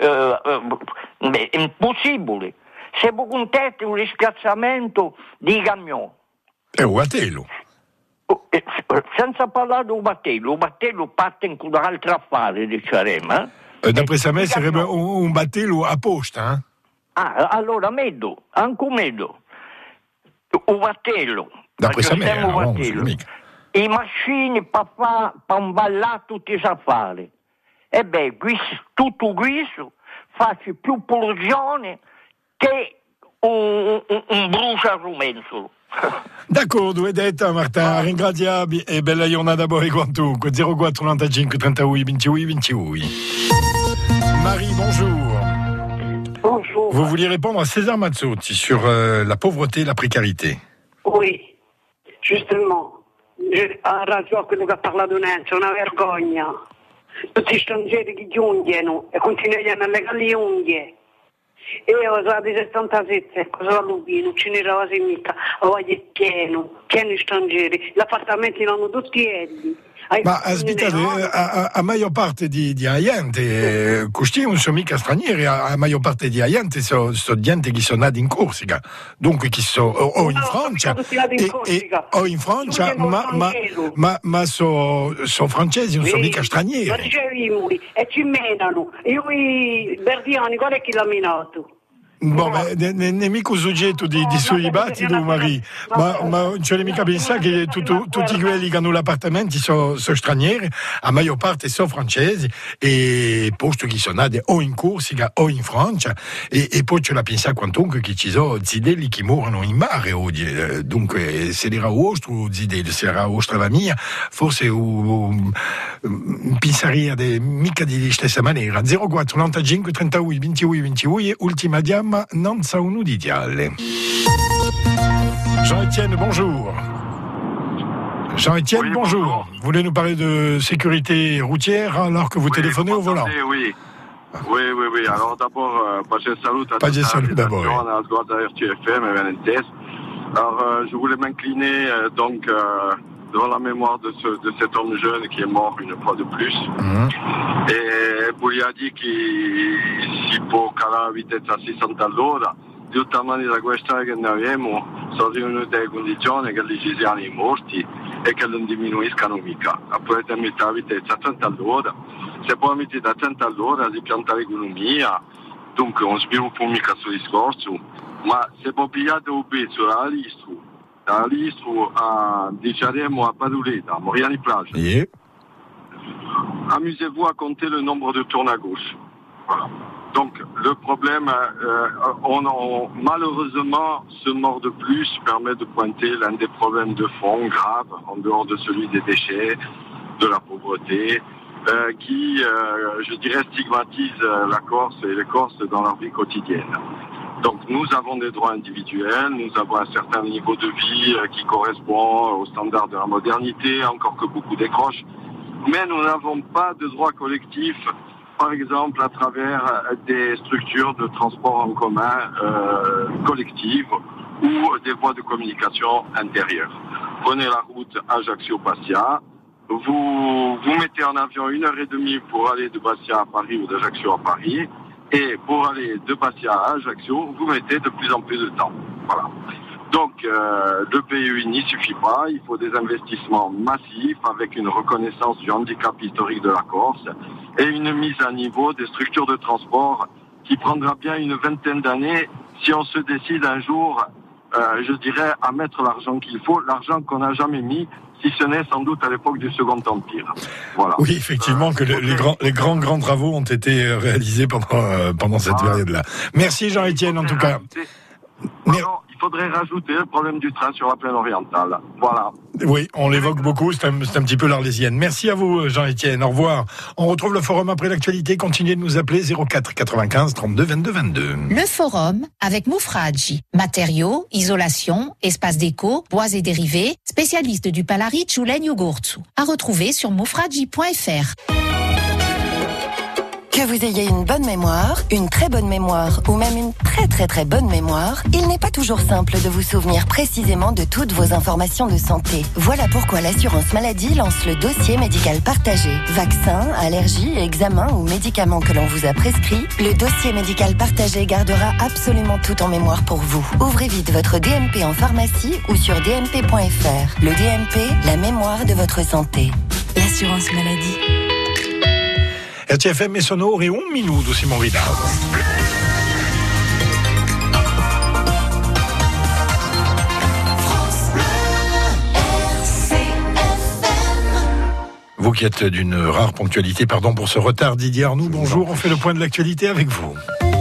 è impossibile. Siamo contenti del spiazzamento di camion. È un battello. Senza parlare del battello, il battello parte in quell'altro affare, diciamo. D'après me sarebbe un battello apposta. Allora anche meglio. Un battello. D'après me, no, I macchine per imballare tutti gli affari. E beh, tutto questo faccio più polluzione che un bruciarumento. D'accordo, è detta Marta, ringraziabile e bella giornata a quantunque. 04 95 38 28 28. Marie, bonjour. Bonjour. Vous vouliez répondre à César Mazzotti sur la pauvreté et la précarité. Oui, justement. Ha ragione quello che ha parlato Nenzo, è una vergogna. Tutti gli stranieri che giungono e continuano a legare le unghie. Io sono di 77, cosa lupi, non ce n'era quasi mica, è pieno di stranieri, gli appartamenti non hanno tutti elli. Ma aspettate, a maggior parte di gente, questi non sono mica stranieri, a maggior parte di gente sono gente che sono nati in Corsica, dunque che sono o in Francia, o in Francia, ma sono francesi, non sono mica stranieri. Ma dicevi, e ci menano, io i Verdiani, qual è che l'ha minato? Bon, non è mica soggetto di suoi dibattiti, Marie, ma non c'è mica pensare che tutti quelli che hanno l'appartamento sono stranieri, a maggior parte sono francesi, e posto che sono nati o in Corsica o in Francia, e poi c'è da pensare quantunque che ci sono zideli che muoiono in mare oggi, dunque se era vostro zideli, se era vostra famiglia, forse pensaria mica di stessa maniera. 04 95 38 28 28, ultima diamma. Non sa uno di diale. Jean-Étienne, bonjour. Jean-Étienne, oui, bonjour. Vous voulez nous parler de sécurité routière alors que vous téléphonez au volant? Oui. Alors d'abord, pas de salut à d'abord. À la squadra RTFM et Venentes. Alors, je voulais m'incliner devant la mémoire de cet homme jeune qui est mort une fois de plus. E voglio dire che si può calare la vitezza a 60 all'ora, di tutta maniera questa che noi abbiamo sono riunite le condizioni che ci siano i morti e che non diminuiscano mica. Potete mettere la vitezza a 30 all'ora, se poi mettete a 30 all'ora si pianta l'economia, dunque non sviluppo mica sul discorso, ma se poi pigliate un pezzo dalla Listru a Diciaremo a Paduleta, a Moriani Plage. Yeah. Amusez-vous à compter le nombre de tours à gauche. Voilà. Donc, le problème, malheureusement, ce mort de plus permet de pointer l'un des problèmes de fond graves, en dehors de celui des déchets, de la pauvreté, qui, je dirais, stigmatise la Corse et les Corses dans leur vie quotidienne. Donc, nous avons des droits individuels, nous avons un certain niveau de vie qui correspond aux standards de la modernité, encore que beaucoup décrochent. Mais nous n'avons pas de droits collectifs, par exemple à travers des structures de transport en commun collectives ou des voies de communication intérieures. Prenez la route Ajaccio-Bastia, vous mettez en avion 1h30 pour aller de Bastia à Paris ou d'Ajaccio à Paris, et pour aller de Bastia à Ajaccio, vous mettez de plus en plus de temps. Voilà. Donc, le PUI n'y suffit pas, il faut des investissements massifs avec une reconnaissance du handicap historique de la Corse et une mise à niveau des structures de transport qui prendra bien une vingtaine d'années si on se décide un jour, je dirais, à mettre l'argent qu'il faut, l'argent qu'on n'a jamais mis, si ce n'est sans doute à l'époque du Second Empire. Voilà. Oui, effectivement, que les grands travaux ont été réalisés pendant cette période-là. Merci Jean-Étienne, en tout cas. Alors, il faudrait rajouter le problème du train sur la plaine orientale. Voilà. Oui, on l'évoque beaucoup, c'est un petit peu l'Arlésienne. Merci à vous, Jean-Étienne, au revoir. On retrouve le forum après l'actualité, continuez de nous appeler 04 95 32 22 22. Le forum avec Moufradji, matériaux, isolation, espace déco, bois et dérivés, spécialiste du Palaric ou Legno-Gurtsu. À retrouver sur moufradji.fr. Que vous ayez une bonne mémoire, une très bonne mémoire ou même une très très très bonne mémoire, il n'est pas toujours simple de vous souvenir précisément de toutes vos informations de santé. Voilà pourquoi l'assurance maladie lance le dossier médical partagé. Vaccins, allergies, examens ou médicaments que l'on vous a prescrits, le dossier médical partagé gardera absolument tout en mémoire pour vous. Ouvrez vite votre DMP en pharmacie ou sur dmp.fr. Le DMP, la mémoire de votre santé. L'assurance maladie. RTFM è sono ore 1 minuto, Simon Ridao. Vous qui êtes d'une rare ponctualité, pardon pour ce retard, Didier Arnoux, bonjour, on fait le point de l'actualité avec vous.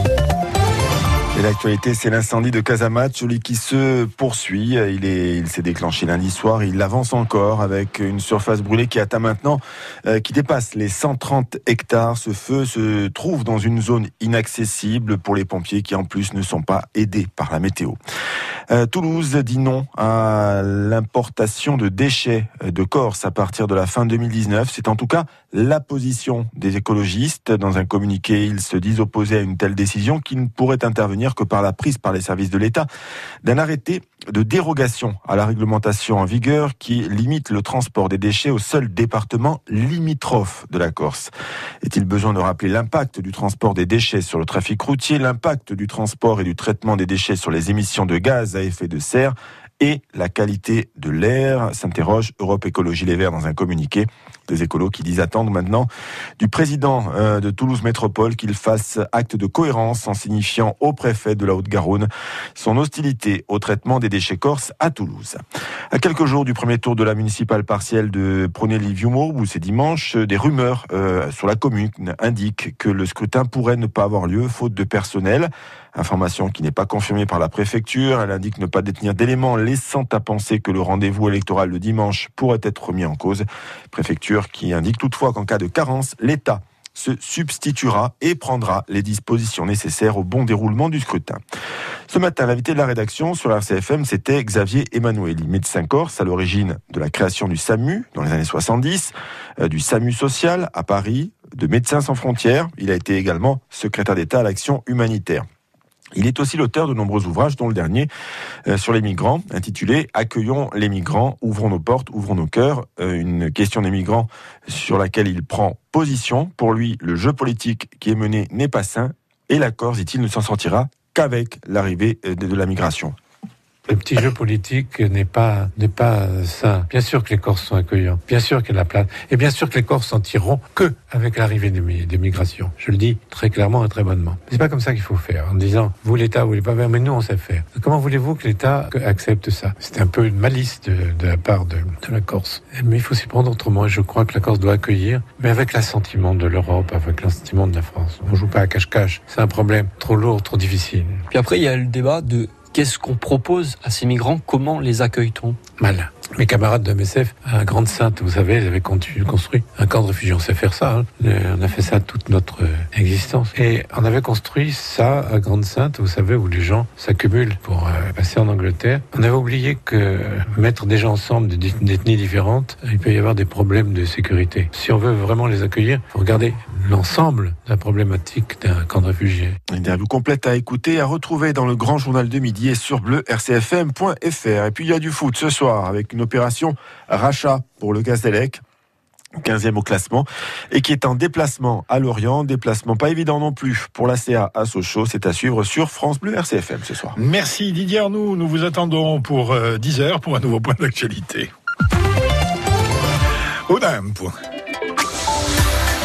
Et l'actualité, c'est l'incendie de Casamance, celui qui se poursuit. Il s'est déclenché lundi soir. Il avance encore avec une surface brûlée qui atteint maintenant, qui dépasse les 130 hectares. Ce feu se trouve dans une zone inaccessible pour les pompiers qui, en plus, ne sont pas aidés par la météo. Toulouse dit non à l'importation de déchets de Corse à partir de la fin 2019. C'est en tout cas la position des écologistes. Dans un communiqué, ils se disent opposés à une telle décision qui ne pourrait intervenir que par la prise par les services de l'État d'un arrêté de dérogation à la réglementation en vigueur qui limite le transport des déchets au seul département limitrophe de la Corse. Est-il besoin de rappeler l'impact du transport des déchets sur le trafic routier, l'impact du transport et du traitement des déchets sur les émissions de gaz à effet de serre et la qualité de l'air, s'interroge Europe Écologie Les Verts dans un communiqué. Des écolos qui disent attendre maintenant du président de Toulouse Métropole qu'il fasse acte de cohérence en signifiant au préfet de la Haute-Garonne son hostilité au traitement des déchets corses à Toulouse. À quelques jours du premier tour de la municipale partielle de Prunelli-Viumo, où c'est dimanche, des rumeurs sur la commune indiquent que le scrutin pourrait ne pas avoir lieu faute de personnel. Information qui n'est pas confirmée par la préfecture. Elle indique ne pas détenir d'éléments laissant à penser que le rendez-vous électoral le dimanche pourrait être remis en cause. Préfecture qui indique toutefois qu'en cas de carence, l'État se substituera et prendra les dispositions nécessaires au bon déroulement du scrutin. Ce matin, l'invité de la rédaction sur la RCFM, c'était Xavier Emanueli, médecin corse à l'origine de la création du SAMU dans les années 70, du SAMU social à Paris, de Médecins sans frontières. Il a été également secrétaire d'État à l'action humanitaire. Il est aussi l'auteur de nombreux ouvrages, dont le dernier sur les migrants, intitulé « Accueillons les migrants, ouvrons nos portes, ouvrons nos cœurs ». Une question des migrants sur laquelle il prend position. Pour lui, le jeu politique qui est mené n'est pas sain et la Corse, dit-il, ne s'en sortira qu'avec l'arrivée de la migration. Le petit jeu politique n'est pas sain. Bien sûr que les Corses sont accueillants, bien sûr qu'il y a la place, et bien sûr que les Corses s'en tireront que avec l'arrivée des migrations. Je le dis très clairement et très bonnement. Mais c'est pas comme ça qu'il faut faire, en disant vous l'État, vous voulez pas faire, mais nous on sait faire. Comment voulez-vous que l'État accepte ça? C'est un peu une malice de la part de la Corse. Mais il faut s'y prendre autrement. Je crois que la Corse doit accueillir, mais avec l'assentiment de l'Europe, avec l'assentiment de la France. On joue pas à cache-cache. C'est un problème trop lourd, trop difficile. Puis après, il y a le débat de qu'est-ce qu'on propose à ces migrants? Comment les accueille-t-on? Mal. Mes camarades de MSF à Grande-Sainte, vous savez, ils avaient construit un camp de réfugiés. On sait faire ça. On a fait ça toute notre existence. Et on avait construit ça à Grande-Sainte, vous savez, où les gens s'accumulent pour passer en Angleterre. On avait oublié que mettre des gens ensemble d'ethnies différentes, il peut y avoir des problèmes de sécurité. Si on veut vraiment les accueillir, il faut regarder l'ensemble de la problématique d'un camp de réfugiés. Une interview complète à écouter, à retrouver dans le grand journal de midi et sur bleu rcfm.fr. Et puis il y a du foot ce soir avec une opération rachat pour le Gazélec, 15e au classement, et qui est en déplacement à Lorient. Déplacement pas évident non plus pour la CA à Sochaux. C'est à suivre sur France Bleu RCFM ce soir. Merci Didier Arnoux. Nous vous attendons pour 10h pour un nouveau point d'actualité. Au d'un point.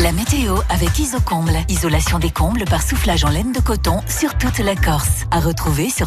La météo avec Isocomble. Isolation des combles par soufflage en laine de coton sur toute la Corse. À retrouver sur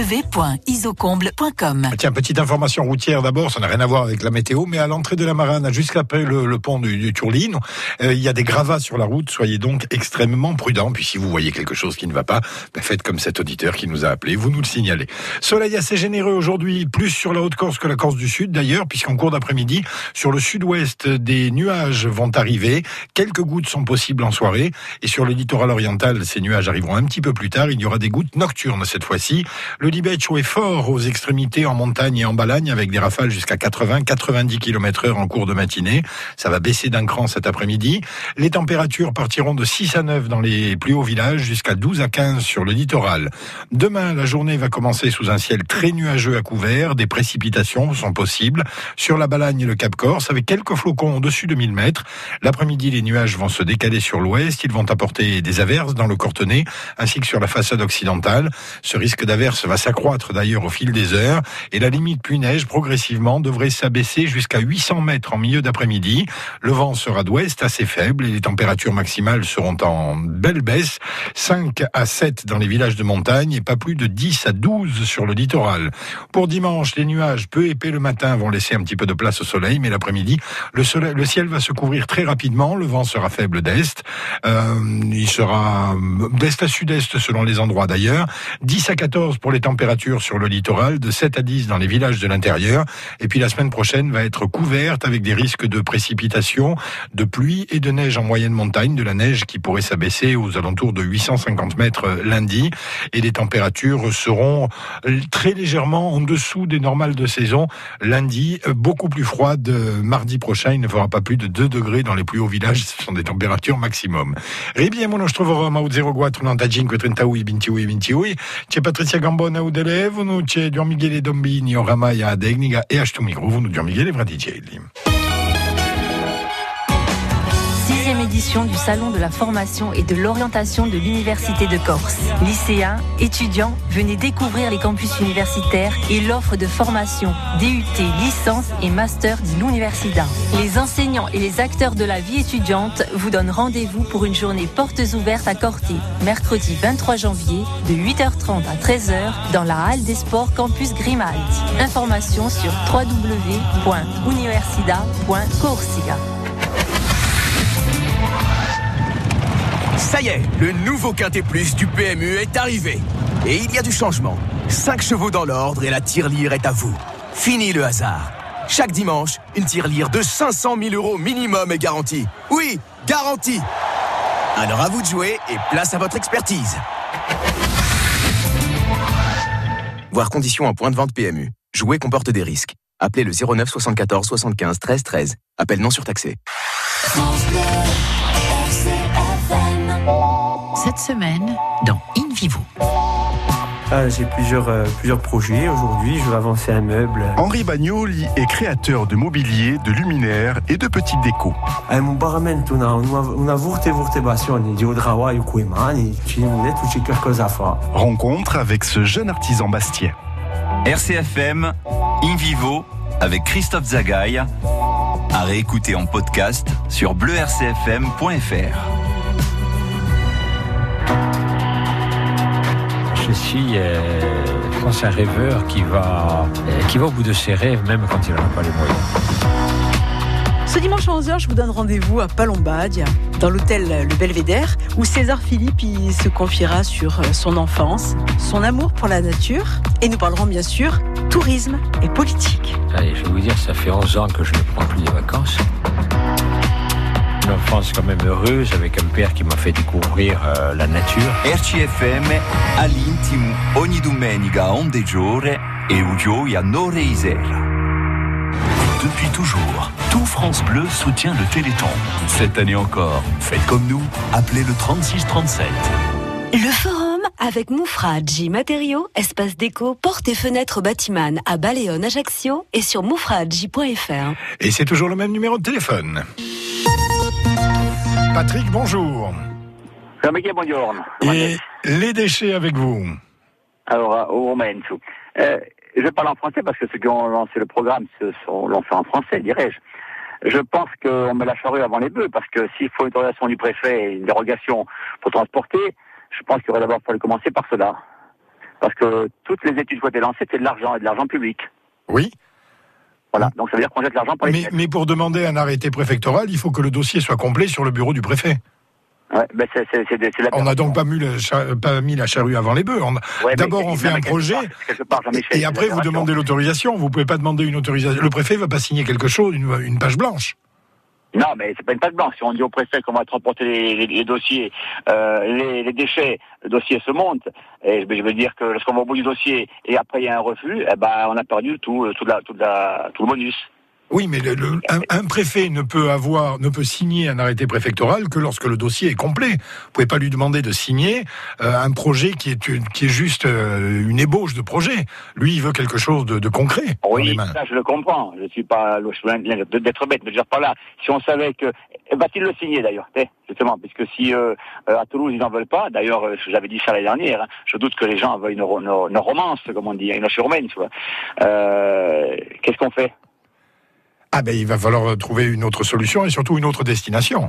www.isocomble.com. Tiens, petite information routière d'abord, ça n'a rien à voir avec la météo, mais à l'entrée de la Marane, jusqu'après le pont du Turline, il y a des gravats sur la route, soyez donc extrêmement prudents. Puis si vous voyez quelque chose qui ne va pas, faites comme cet auditeur qui nous a appelé, vous nous le signalez. Soleil assez généreux aujourd'hui, plus sur la Haute-Corse que la Corse du Sud d'ailleurs, puisqu'en cours d'après-midi, sur le sud-ouest, des nuages vont arriver. Quelques gouttes sont possibles en soirée. Et sur le littoral oriental, ces nuages arriveront un petit peu plus tard. Il y aura des gouttes nocturnes cette fois-ci. Le Libeccio est fort aux extrémités en montagne et en Balagne avec des rafales jusqu'à 80-90 km/h en cours de matinée. Ça va baisser d'un cran cet après-midi. Les températures partiront de 6 à 9 dans les plus hauts villages jusqu'à 12 à 15 sur le littoral. Demain, la journée va commencer sous un ciel très nuageux à couvert. Des précipitations sont possibles sur la Balagne et le Cap Corse avec quelques flocons au-dessus de 1000 mètres. L'après-midi, les nuages vont se décaler sur l'ouest. Ils vont apporter des averses dans le Cortenay ainsi que sur la façade occidentale. Ce risque d'averse va s'accroître d'ailleurs au fil des heures et la limite pluie-neige progressivement devrait s'abaisser jusqu'à 800 mètres en milieu d'après-midi. Le vent sera d'ouest assez faible et les températures maximales seront en belle baisse. 5 à 7 dans les villages de montagne et pas plus de 10 à 12 sur le littoral. Pour dimanche, les nuages peu épais le matin vont laisser un petit peu de place au soleil, mais l'après-midi, le ciel va se couvrir très rapidement. Le vent sera faible d'est. Il sera d'est à sud-est selon les endroits d'ailleurs. 10 à 14 pour les températures sur le littoral, de 7 à 10 dans les villages de l'intérieur. Et puis la semaine prochaine va être couverte avec des risques de précipitations, de pluie et de neige en moyenne montagne, de la neige qui pourrait s'abaisser aux alentours de 850 mètres lundi. Et les températures seront très légèrement en dessous des normales de saison lundi, beaucoup plus froide mardi prochain. Il ne fera pas plus de 2 degrés dans les plus hauts villages. Ce sont des températures maximum. Ribiamo nostro Roma au 04 95 38 28 28. C'è Patrizia Gambona au telefono, c'è Gian Michele Dombini oramai a tecnica e a sto microfono Gian Michele Fraticelli. 6e édition du Salon de la formation et de l'orientation de l'Université de Corse. Lycéens, étudiants, venez découvrir les campus universitaires et l'offre de formation, DUT, licence et master de l'Universidad. Les enseignants et les acteurs de la vie étudiante vous donnent rendez-vous pour une journée portes ouvertes à Corté, mercredi 23 janvier, de 8h30 à 13h, dans la Halle des Sports Campus Grimaldi. Informations sur www.universidad.corsica. Ça y est, le nouveau Quintet Plus du PMU est arrivé. Et il y a du changement. 5 chevaux dans l'ordre et la tirelire est à vous. Fini le hasard. Chaque dimanche, une tirelire de 500 000 € minimum est garantie. Oui, garantie. Alors à vous de jouer et place à votre expertise. Voir conditions en point de vente PMU. Jouer comporte des risques. Appelez le 09 74 75 13 13. Appel non surtaxé. Cette semaine, dans In Vivo. J'ai plusieurs projets. Aujourd'hui, je vais avancer un meuble. Henri Bagnoli est créateur de mobilier, de luminaires et de petites décos. Mon baramento una vorte passione di travail coi mani, ci vuole tutti qualcosa a fare. Rencontre avec ce jeune artisan bastien. RCFM, In Vivo, avec Christophe Zagaï, à réécouter en podcast sur bleurcfm.fr. Je suis, je pense, un rêveur qui va au bout de ses rêves, même quand il n'en a pas les moyens. Ce dimanche à 11h, je vous donne rendez-vous à Palombadia, dans l'hôtel Le Belvédère, où César Philippe se confiera sur son enfance, son amour pour la nature, et nous parlerons bien sûr tourisme et politique. Allez, je vais vous dire, ça fait 11 ans que je ne prends plus de vacances. Une enfance quand même heureuse, avec un père qui m'a fait découvrir la nature. RCFM all'intimo ogni domenica a Ondegiore e Ugioia Nore Isera. Depuis toujours, tout France Bleu soutient le Téléthon. Cette année encore, faites comme nous, appelez le 3637. Le forum avec Moufradji Matériaux, espace déco, portes et fenêtres Batiman à Baleone, Ajaccio et sur moufradji.fr. Et c'est toujours le même numéro de téléphone. Patrick, bonjour. Bonjour. Et les déchets avec vous. Alors, au momento. Je parle en français parce que ceux qui ont lancé le programme l'ont fait en français, dirais-je. Je pense qu'on met la charrue avant les bœufs, parce que s'il faut une autorisation du préfet et une dérogation pour transporter, je pense qu'il aurait d'abord fallu commencer par cela. Parce que toutes les études qui ont été lancées, c'est de l'argent, et de l'argent public. Oui. Voilà, donc ça veut dire qu'on jette l'argent pour les mais pour demander un arrêté préfectoral, il faut que le dossier soit complet sur le bureau du préfet. Ouais, ben on n'a donc pas mis la charrue avant les bœufs. D'abord, on fait un projet, et après, vous demandez l'autorisation. Vous ne pouvez pas demander une autorisation. Le préfet ne va pas signer quelque chose, une page blanche. Non, mais c'est pas une page blanche. Si on dit au préfet qu'on va transporter les dossiers, les déchets, le dossier se monte. Et je veux dire que lorsqu'on va au bout du dossier et après il y a un refus, on a perdu tout le bonus. Oui, mais un préfet ne peut signer un arrêté préfectoral que lorsque le dossier est complet. Vous pouvez pas lui demander de signer un projet qui est juste une ébauche de projet. Lui, il veut quelque chose de concret. Oui, ça je le comprends. Je suis pas d'être bête, mais je veux dire par là. Si on savait que, va-t-il le signer d'ailleurs, justement, puisque si à Toulouse ils n'en veulent pas. D'ailleurs, j'avais dit ça l'année dernière. Hein, je doute que les gens veuillent une romance, comme on dit, une noce romaine. Qu'est-ce qu'on fait? Ah ben il va falloir trouver une autre solution et surtout une autre destination.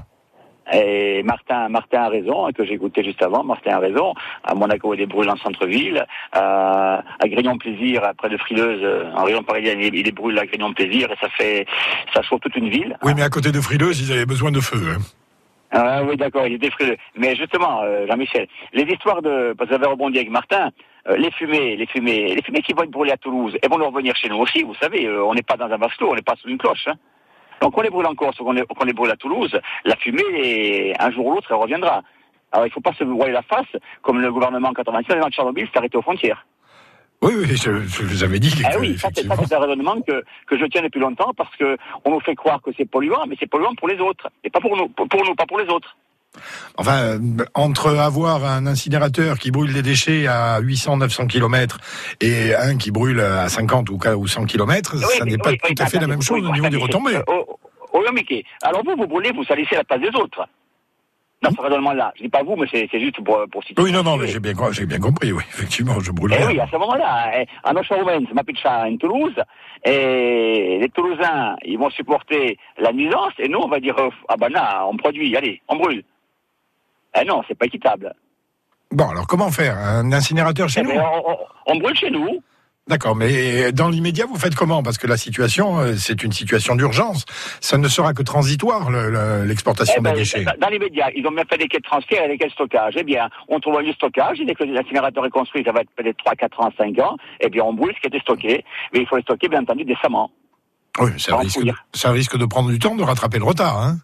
Et Martin a raison, que j'ai écouté juste avant, Martin a raison. À Monaco, il est brûlé en centre-ville. À Grignon-Plaisir, près de Frileuse, en région parisienne, il est brûlé à Grignon-Plaisir et ça sauve toute une ville. Oui, mais à côté de Frileuse, ils avaient besoin de feu. Hein. Oui, d'accord, il était frileux. Mais justement, Jean-Michel, les histoires parce que j'avais rebondi avec Martin, les fumées qui vont être brûlées à Toulouse, elles vont nous revenir chez nous aussi, vous savez, on n'est pas dans un vase clos, on n'est pas sous une cloche. Hein. Donc on les brûle en Corse, qu'on les brûle à Toulouse, la fumée, un jour ou l'autre, elle reviendra. Alors il ne faut pas se voiler la face, comme le gouvernement en 86, avant Tchernobyl, s'est arrêté aux frontières. Oui, je vous avais dit que... oui, ça c'est un raisonnement que je tiens depuis longtemps, parce qu'on nous fait croire que c'est polluant, mais c'est polluant pour les autres, et pas pour nous, pas pour les autres. Enfin, entre avoir un incinérateur qui brûle des déchets à 800-900 km et un qui brûle à 50 ou 100 km, ça n'est pas tout à fait la même chose au niveau des retombées. Mickey. Alors vous brûlez, vous salissez la place des autres. Dans ce raisonnement-là. Je dis pas vous, mais c'est juste pour citer. Oui, non, mais j'ai bien compris, oui. Effectivement, je brûle. Oui, à ce moment-là, à Noche-Roumaine, c'est ma pizza en Toulouse, et les Toulousains, ils vont supporter la nuisance, et nous, on va dire, on produit, allez, on brûle. Non, c'est pas équitable. Bon, alors comment faire? Un incinérateur chez nous? On brûle chez nous. D'accord, mais dans l'immédiat, vous faites comment? Parce que la situation, c'est une situation d'urgence. Ça ne sera que transitoire, l'exportation des déchets. Dans l'immédiat, ils ont même fait des quais de transfert et des quais de stockage. Eh bien, on trouve un lieu de stockage, et dès que l'incinérateur est construit, ça va être peut-être 3, 4 ans, 5 ans, eh bien, on brûle ce qui a été stocké. Mais il faut le stocker, bien entendu, décemment. Oui, ça risque de prendre du temps de rattraper le retard, hein.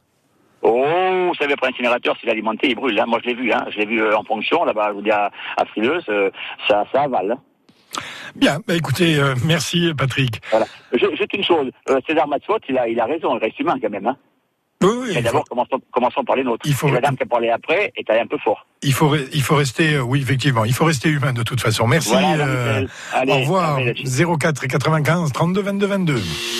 Oh, vous savez, après incinérateur, s'il est alimenté, il brûle. Hein. Moi, je l'ai vu. Je l'ai vu en fonction, là-bas, je vous dis, à Frileuse, ça avale. Bien, écoutez, merci Patrick. Voilà. Juste une chose, César Matsot, il a raison, il reste humain quand même. Hein. Oui, mais d'abord, commençons par les nôtres. La dame qui a parlé après est allée un peu fort. Il faut rester, oui, effectivement, il faut rester humain de toute façon. Merci, voilà, allez, au revoir. 04 et 95 32 22 22.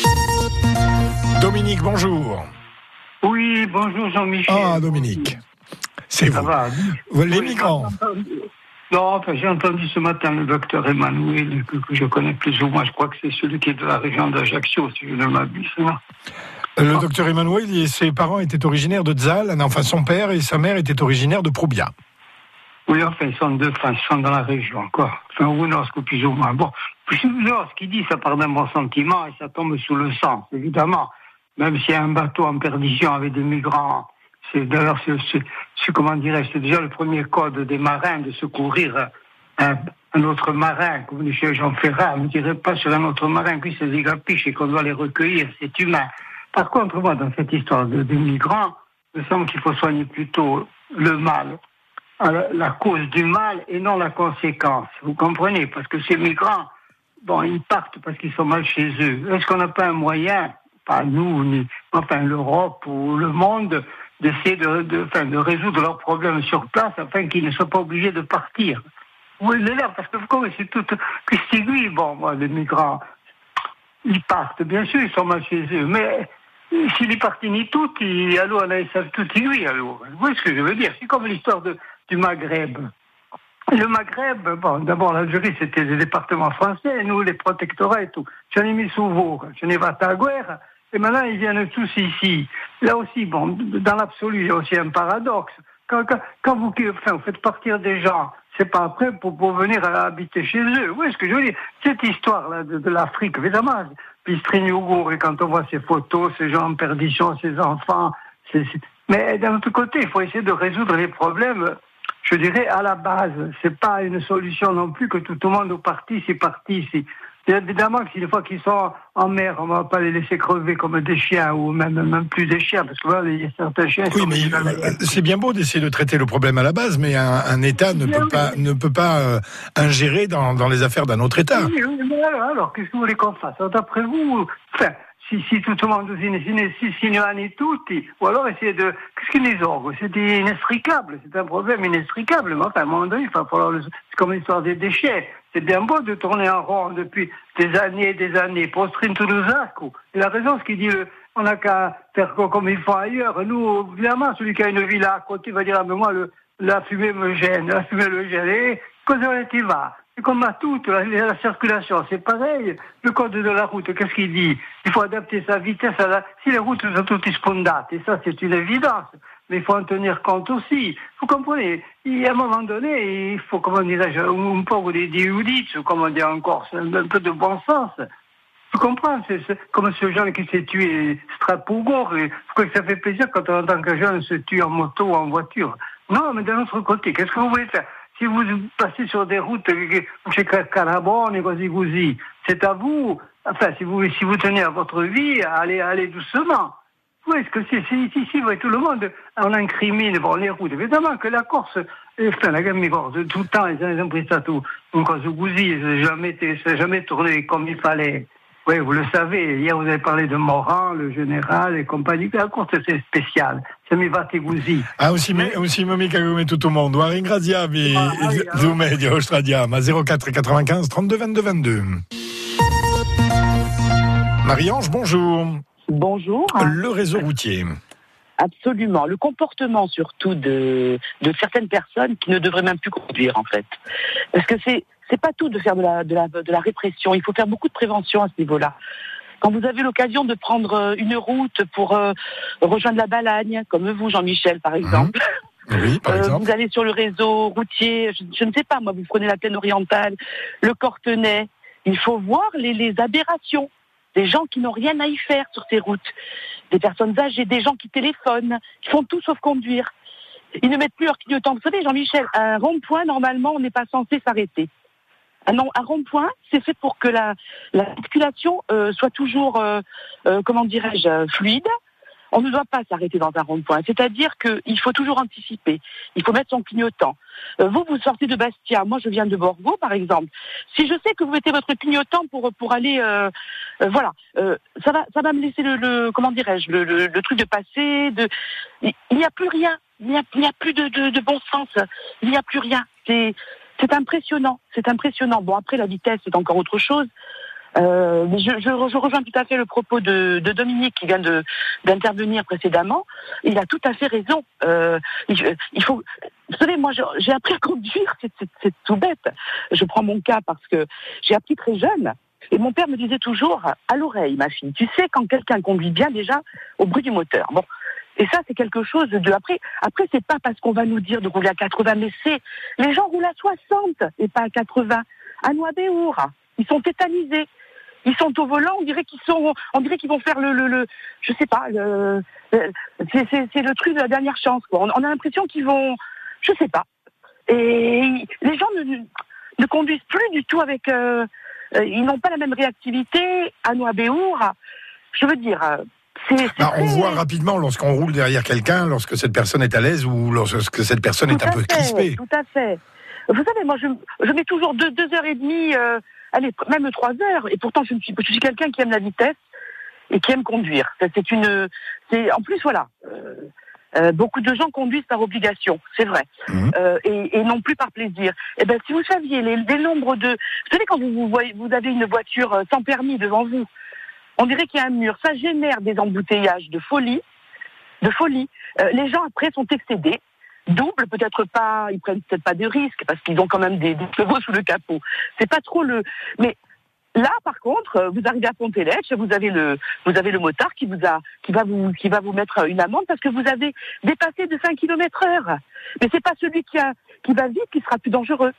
Dominique, bonjour. Oui, bonjour Jean-Michel. Ah, Dominique, c'est vous. Va. Les migrants. Non, j'ai entendu ce matin le docteur Emmanuel, que je connais plus ou moins. Je crois que c'est celui qui est de la région d'Ajaccio, si je ne m'abuse. Le docteur Emmanuel, ses parents étaient originaires de Tzal, enfin son père et sa mère étaient originaires de Proubia. Oui, enfin, ils sont deux frères, ils sont dans la région, quoi. Enfin, Ounosque, plus ou moins. Bon, ce qu'il dit, ça part d'un bon sentiment et ça tombe sous le sens, évidemment. Même s'il y a un bateau en perdition avec des migrants, d'ailleurs, comment dirais-je, c'est déjà le premier code des marins de secourir un autre marin, comme disait Jean Ferrat, on ne dirait pas sur un autre marin qui se dégapiche et qu'on doit les recueillir, c'est humain. Par contre, moi, dans cette histoire des migrants, il me semble qu'il faut soigner plutôt le mal, la cause du mal et non la conséquence. Vous comprenez? Parce que ces migrants, ils partent parce qu'ils sont mal chez eux. Est-ce qu'on n'a pas un moyen, pas nous, ni l'Europe ou le monde, d'essayer de résoudre leurs problèmes sur place afin qu'ils ne soient pas obligés de partir? Oui, là, parce que c'est tout aiguille. Les migrants, ils partent, bien sûr, ils sont mal chez eux, mais s'ils y partent ni tout, ils savent tout aiguille, alors. Vous voyez ce que je veux dire? C'est comme l'histoire du Maghreb. Le Maghreb, d'abord l'Algérie, c'était des départements français, nous, les protectorats et tout. J'en ai mis sous Vaud, j'en ai Vatagouer, et maintenant ils viennent tous ici. Là aussi, bon, dans l'absolu, il y a aussi un paradoxe. Quand vous faites partir des gens, c'est pas après pour venir habiter chez eux. Oui, ce que je veux dire, cette histoire-là de l'Afrique, évidemment, Pistrigny-Ougour, et quand on voit ces photos, ces gens en perdition, ces enfants, mais d'un autre côté, il faut essayer de résoudre les problèmes, je dirais, à la base. C'est pas une solution non plus que tout le monde c'est parti ici. Évidemment que une fois qu'ils sont en mer, on ne va pas les laisser crever comme des chiens, ou même plus des chiens, parce que là, il y a certains chiens... Oui, mais c'est bien beau d'essayer de traiter le problème à la base, mais un État ne peut pas ingérer dans les affaires d'un autre État. Oui, mais alors, qu'est-ce que vous voulez qu'on fasse? D'après vous, si tout le monde signe tutti, ou alors essayer de... Qu'est-ce qu'ils disent? C'est inextricable, c'est un problème inextricable, mais enfin, à un moment donné, il va falloir... C'est comme l'histoire des déchets. C'est bien beau de tourner en rond depuis des années et des années. Postrine Toulousaco. Il a raison ce qu'il dit, on n'a qu'à faire comme ils font ailleurs. Nous, évidemment, celui qui a une villa à côté va dire, ah, mais moi, la fumée me gêne, la fumée le gêne. Et cause on va. C'est comme à toute, la circulation, c'est pareil. Le code de la route, qu'est-ce qu'il dit? Il faut adapter sa vitesse si les routes sont toutes spondate, et ça, c'est une évidence. Mais il faut en tenir compte aussi. Vous comprenez, à un moment donné, il faut, comment dirais-je, un peu di udizio, comme on dit en Corse, un peu de bon sens. Tu comprends, c'est comme ce jeune qui s'est tué Strasbourg. Ça fait plaisir quand on entend qu'un jeune se tue en moto ou en voiture. Non, mais d'un autre côté, qu'est-ce que vous voulez faire? Si vous passez sur des routes chez Carabone et Gosi, c'est à vous. Enfin, si vous tenez à votre vie, allez doucement. Oui, est-ce que c'est ici, tout le monde, on incrimine les routes. Évidemment que la Corse, la gamme Corse, tout le temps, ils ont pris ça tout. Donc, Gouzi, c'est jamais tourné comme il fallait. Oui, vous le savez, hier vous avez parlé de Morand, le général et compagnie. La Corse, c'est spécial. C'est mi vate Gouzi. Ah, aussi mica come tutto il mondo. Ringraziavi, Zumedio, Stradiam, à 04 95 32 22 22. Marie-Ange, bonjour. Bonjour. Le réseau routier. Absolument. Le comportement surtout de certaines personnes qui ne devraient même plus conduire, en fait. Parce que c'est pas tout de faire de la répression. Il faut faire beaucoup de prévention à ce niveau-là. Quand vous avez l'occasion de prendre une route pour rejoindre la Balagne, comme vous, Jean-Michel, par exemple. Oui, par exemple. Vous allez sur le réseau routier, je ne sais pas, moi, vous prenez la plaine orientale, le Cortenay. Il faut voir les aberrations. Des gens qui n'ont rien à y faire sur ces routes, des personnes âgées, des gens qui téléphonent, qui font tout sauf conduire. Ils ne mettent plus leur clignotant. Vous savez, Jean-Michel, un rond-point, normalement, on n'est pas censé s'arrêter. Un rond-point, c'est fait pour que la circulation soit toujours, comment dirais-je, fluide. On ne doit pas s'arrêter dans un rond-point. C'est-à-dire qu'il faut toujours anticiper. Il faut mettre son clignotant. Vous sortez de Bastia. Moi, je viens de Borgo, par exemple. Si je sais que vous mettez votre clignotant pour aller, voilà, ça va me laisser comment dirais-je, le truc de passer. Il n'y a plus rien. Il n'y a plus de bon sens. Il n'y a plus rien. C'est impressionnant. C'est impressionnant. Bon, après, la vitesse, c'est encore autre chose. Mais je rejoins tout à fait le propos de Dominique qui vient d'intervenir précédemment. Il a tout à fait raison. Il faut. Vous savez, moi, j'ai appris à conduire. C'est tout bête. Je prends mon cas parce que j'ai appris très jeune. Et mon père me disait toujours à l'oreille, ma fille. Tu sais quand quelqu'un conduit bien déjà au bruit du moteur. Bon. Et ça, c'est quelque chose de après, c'est pas parce qu'on va nous dire de rouler à 80, mais les gens roulent à 60 et pas à 80. À Noabéour, ils sont tétanisés. Ils sont au volant, on dirait qu'ils vont faire je sais pas, c'est le truc de la dernière chance, quoi. On a l'impression qu'ils vont, je sais pas. Et les gens ne conduisent plus du tout avec, ils n'ont pas la même réactivité à Noabéour. Je veux dire, on voit rapidement lorsqu'on roule derrière quelqu'un, lorsque cette personne est à l'aise ou lorsque cette personne est un peu crispée. Tout à fait. Vous savez, moi, je mets toujours 2h30, allez, même 3 heures. Et pourtant, je suis quelqu'un qui aime la vitesse et qui aime conduire. En plus, voilà. Beaucoup de gens conduisent par obligation, c'est vrai, et non plus par plaisir. Eh ben, si vous saviez les nombres de, vous savez, quand vous avez une voiture sans permis devant vous, on dirait qu'il y a un mur. Ça génère des embouteillages de folie. Les gens après sont excédés. Double, peut-être pas, ils prennent peut-être pas de risques parce qu'ils ont quand même des chevaux sous le capot. C'est pas trop mais Là, par contre, vous arrivez à Pont-Élèche, vous avez le motard qui va vous mettre une amende parce que vous avez dépassé de 5 km/h. Mais c'est pas celui qui va vite qui sera plus dangereux.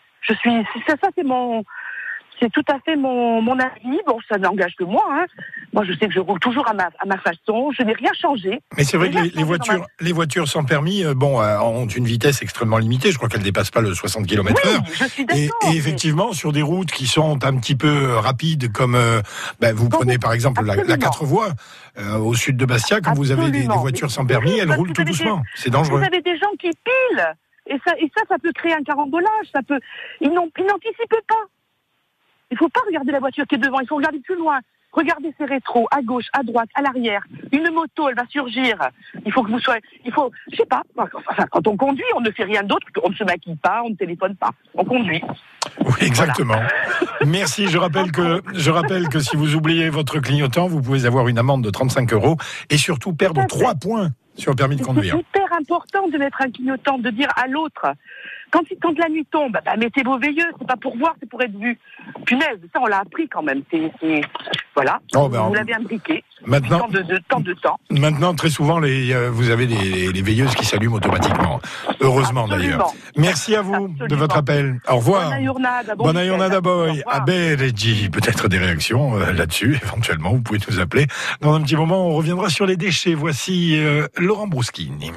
C'est tout à fait mon avis. Bon, ça n'engage que moi. Hein. Moi, je sais que je roule toujours à ma façon. Je n'ai rien changé. Mais c'est vrai que les voitures sans permis, ont une vitesse extrêmement limitée. Je crois qu'elles dépassent pas le 60 km/h. Oui, je suis d'accord. Et effectivement, sur des routes qui sont un petit peu rapides, comme vous prenez par exemple la 4 voies au sud de Bastia, quand vous avez des voitures sans permis, elles roulent tout doucement. C'est dangereux. Vous avez des gens qui pilent. Et ça peut créer un carambolage. Ils n'anticipent pas. Il ne faut pas regarder la voiture qui est devant, il faut regarder plus loin. Regardez ses rétros, à gauche, à droite, à l'arrière. Une moto, elle va surgir. Je sais pas, quand on conduit, on ne fait rien d'autre, on ne se maquille pas, on ne téléphone pas, on conduit. Oui, exactement. Voilà. Merci, je rappelle que si vous oubliez votre clignotant, vous pouvez avoir une amende de 35 € et surtout perdre 3 points sur le permis de conduire. C'est hyper important de mettre un clignotant, de dire à l'autre... Quand la nuit tombe, mettez vos veilleuses, c'est pas pour voir, c'est pour être vu. Punaise, ça on l'a appris quand même. Voilà, vous l'avez imbriqué. Maintenant, tant de temps. Maintenant, très souvent, vous avez les veilleuses qui s'allument automatiquement. Heureusement d'ailleurs. Merci à vous de votre appel. Au revoir. Buona giornata a voi. A Beregi. Peut-être des réactions là-dessus, éventuellement. Vous pouvez nous appeler. Dans un petit moment, on reviendra sur les déchets. Voici Laurent Bruschini.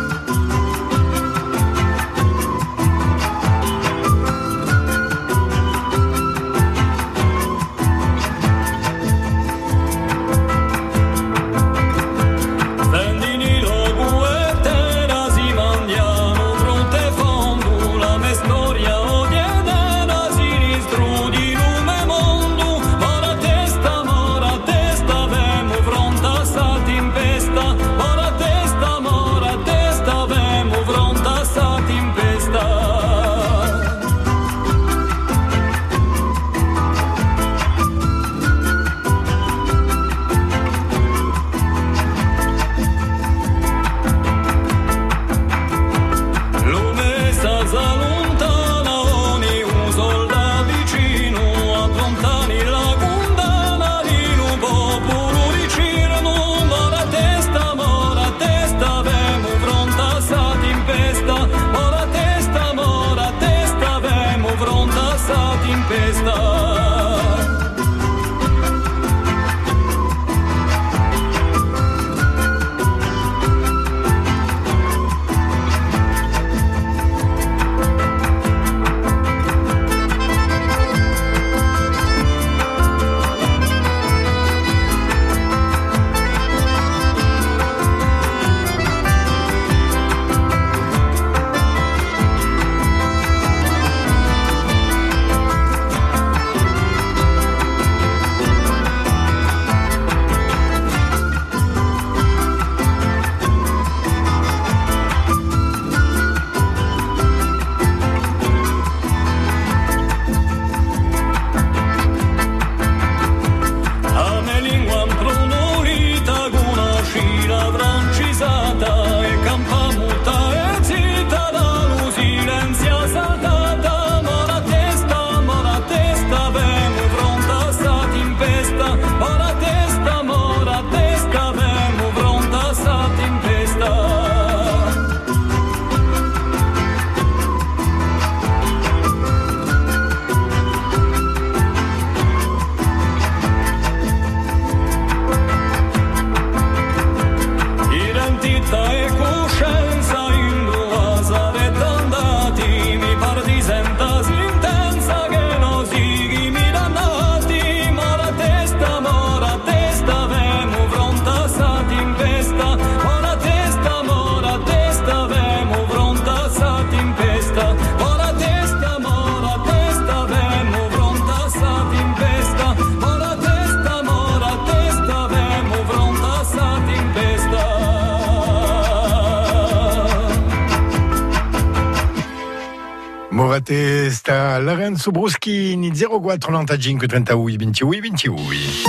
Testa, Lorenzo Bruschini, 0495 38 28 28.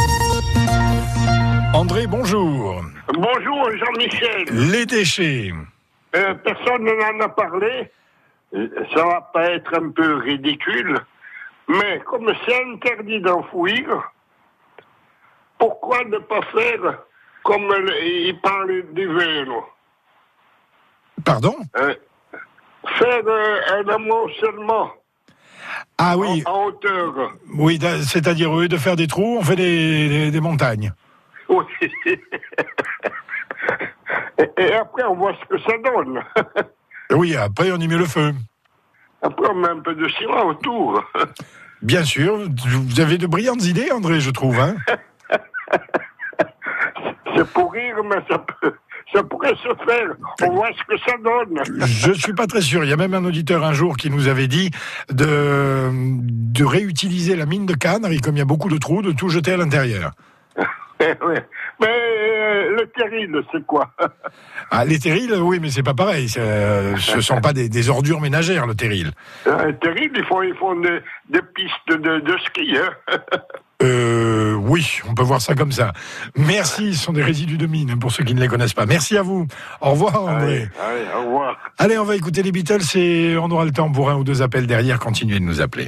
André, bonjour. Bonjour Jean-Michel. Les déchets. Personne n'en a parlé. Ça va pas être un peu ridicule. Mais comme c'est interdit d'enfouir, pourquoi ne pas faire comme il parle du vélo? Pardon? Faire un amoncellement. Ah oui. En hauteur. Oui, c'est-à-dire au lieu de faire des trous, on fait des montagnes. Oui. Et après, on voit ce que ça donne. Oui, après, on y met le feu. Après, on met un peu de ciment autour. Bien sûr. Vous avez de brillantes idées, André, je trouve. Hein. C'est pour rire, mais ça pourrait se faire. On voit ce que ça donne. Je suis pas très sûr. Il y a même un auditeur un jour qui nous avait dit de réutiliser la mine de canne, et comme il y a beaucoup de trous, de tout jeter à l'intérieur. Oui. Mais le terril, c'est quoi? Ah, les terrils, oui, mais c'est pas pareil. Ce sont pas des ordures ménagères, le terril. Les terrils, ils font des pistes de ski, hein. Oui, on peut voir ça comme ça. Merci, ce sont des résidus de mine, pour ceux qui ne les connaissent pas. Merci à vous. Au revoir, André. Allez, au revoir. Allez, on va écouter les Beatles et on aura le temps pour un ou deux appels derrière. Continuez de nous appeler.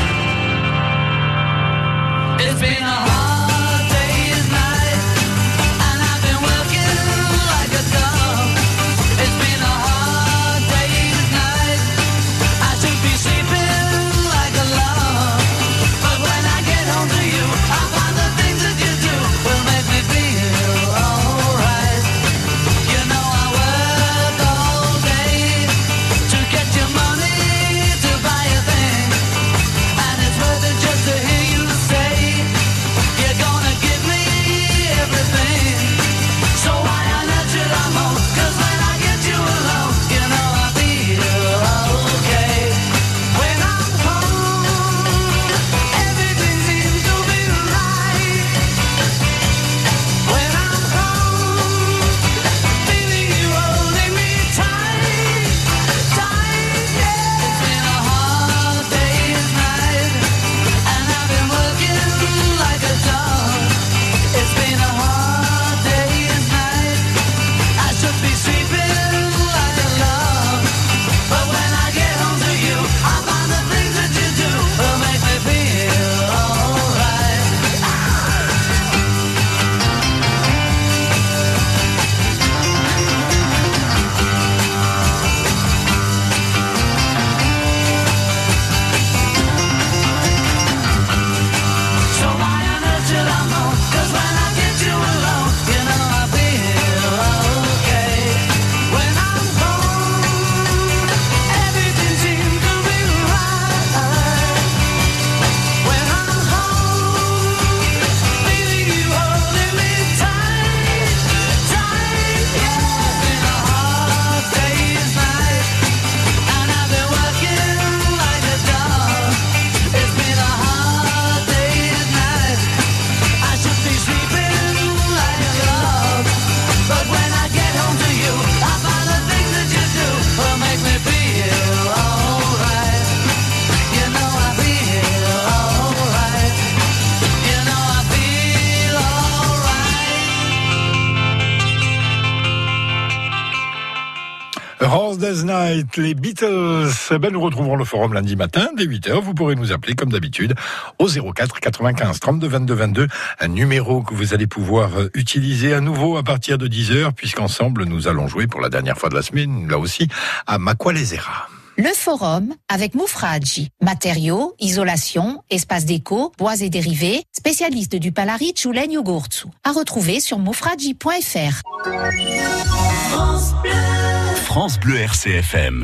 Night, les Beatles. Ben, nous retrouverons le forum lundi matin dès 8h. Vous pourrez nous appeler comme d'habitude au 04 95 32 22 22, un numéro que vous allez pouvoir utiliser à nouveau à partir de 10h, puisqu'ensemble nous allons jouer pour la dernière fois de la semaine, là aussi, à Maqualezera. Le forum avec Moufradji. Matériaux, isolation, espace déco, bois et dérivés, spécialiste du Palaric ou Legno-Gorzu. À retrouver sur moufradji.fr. France Bleu RCFM.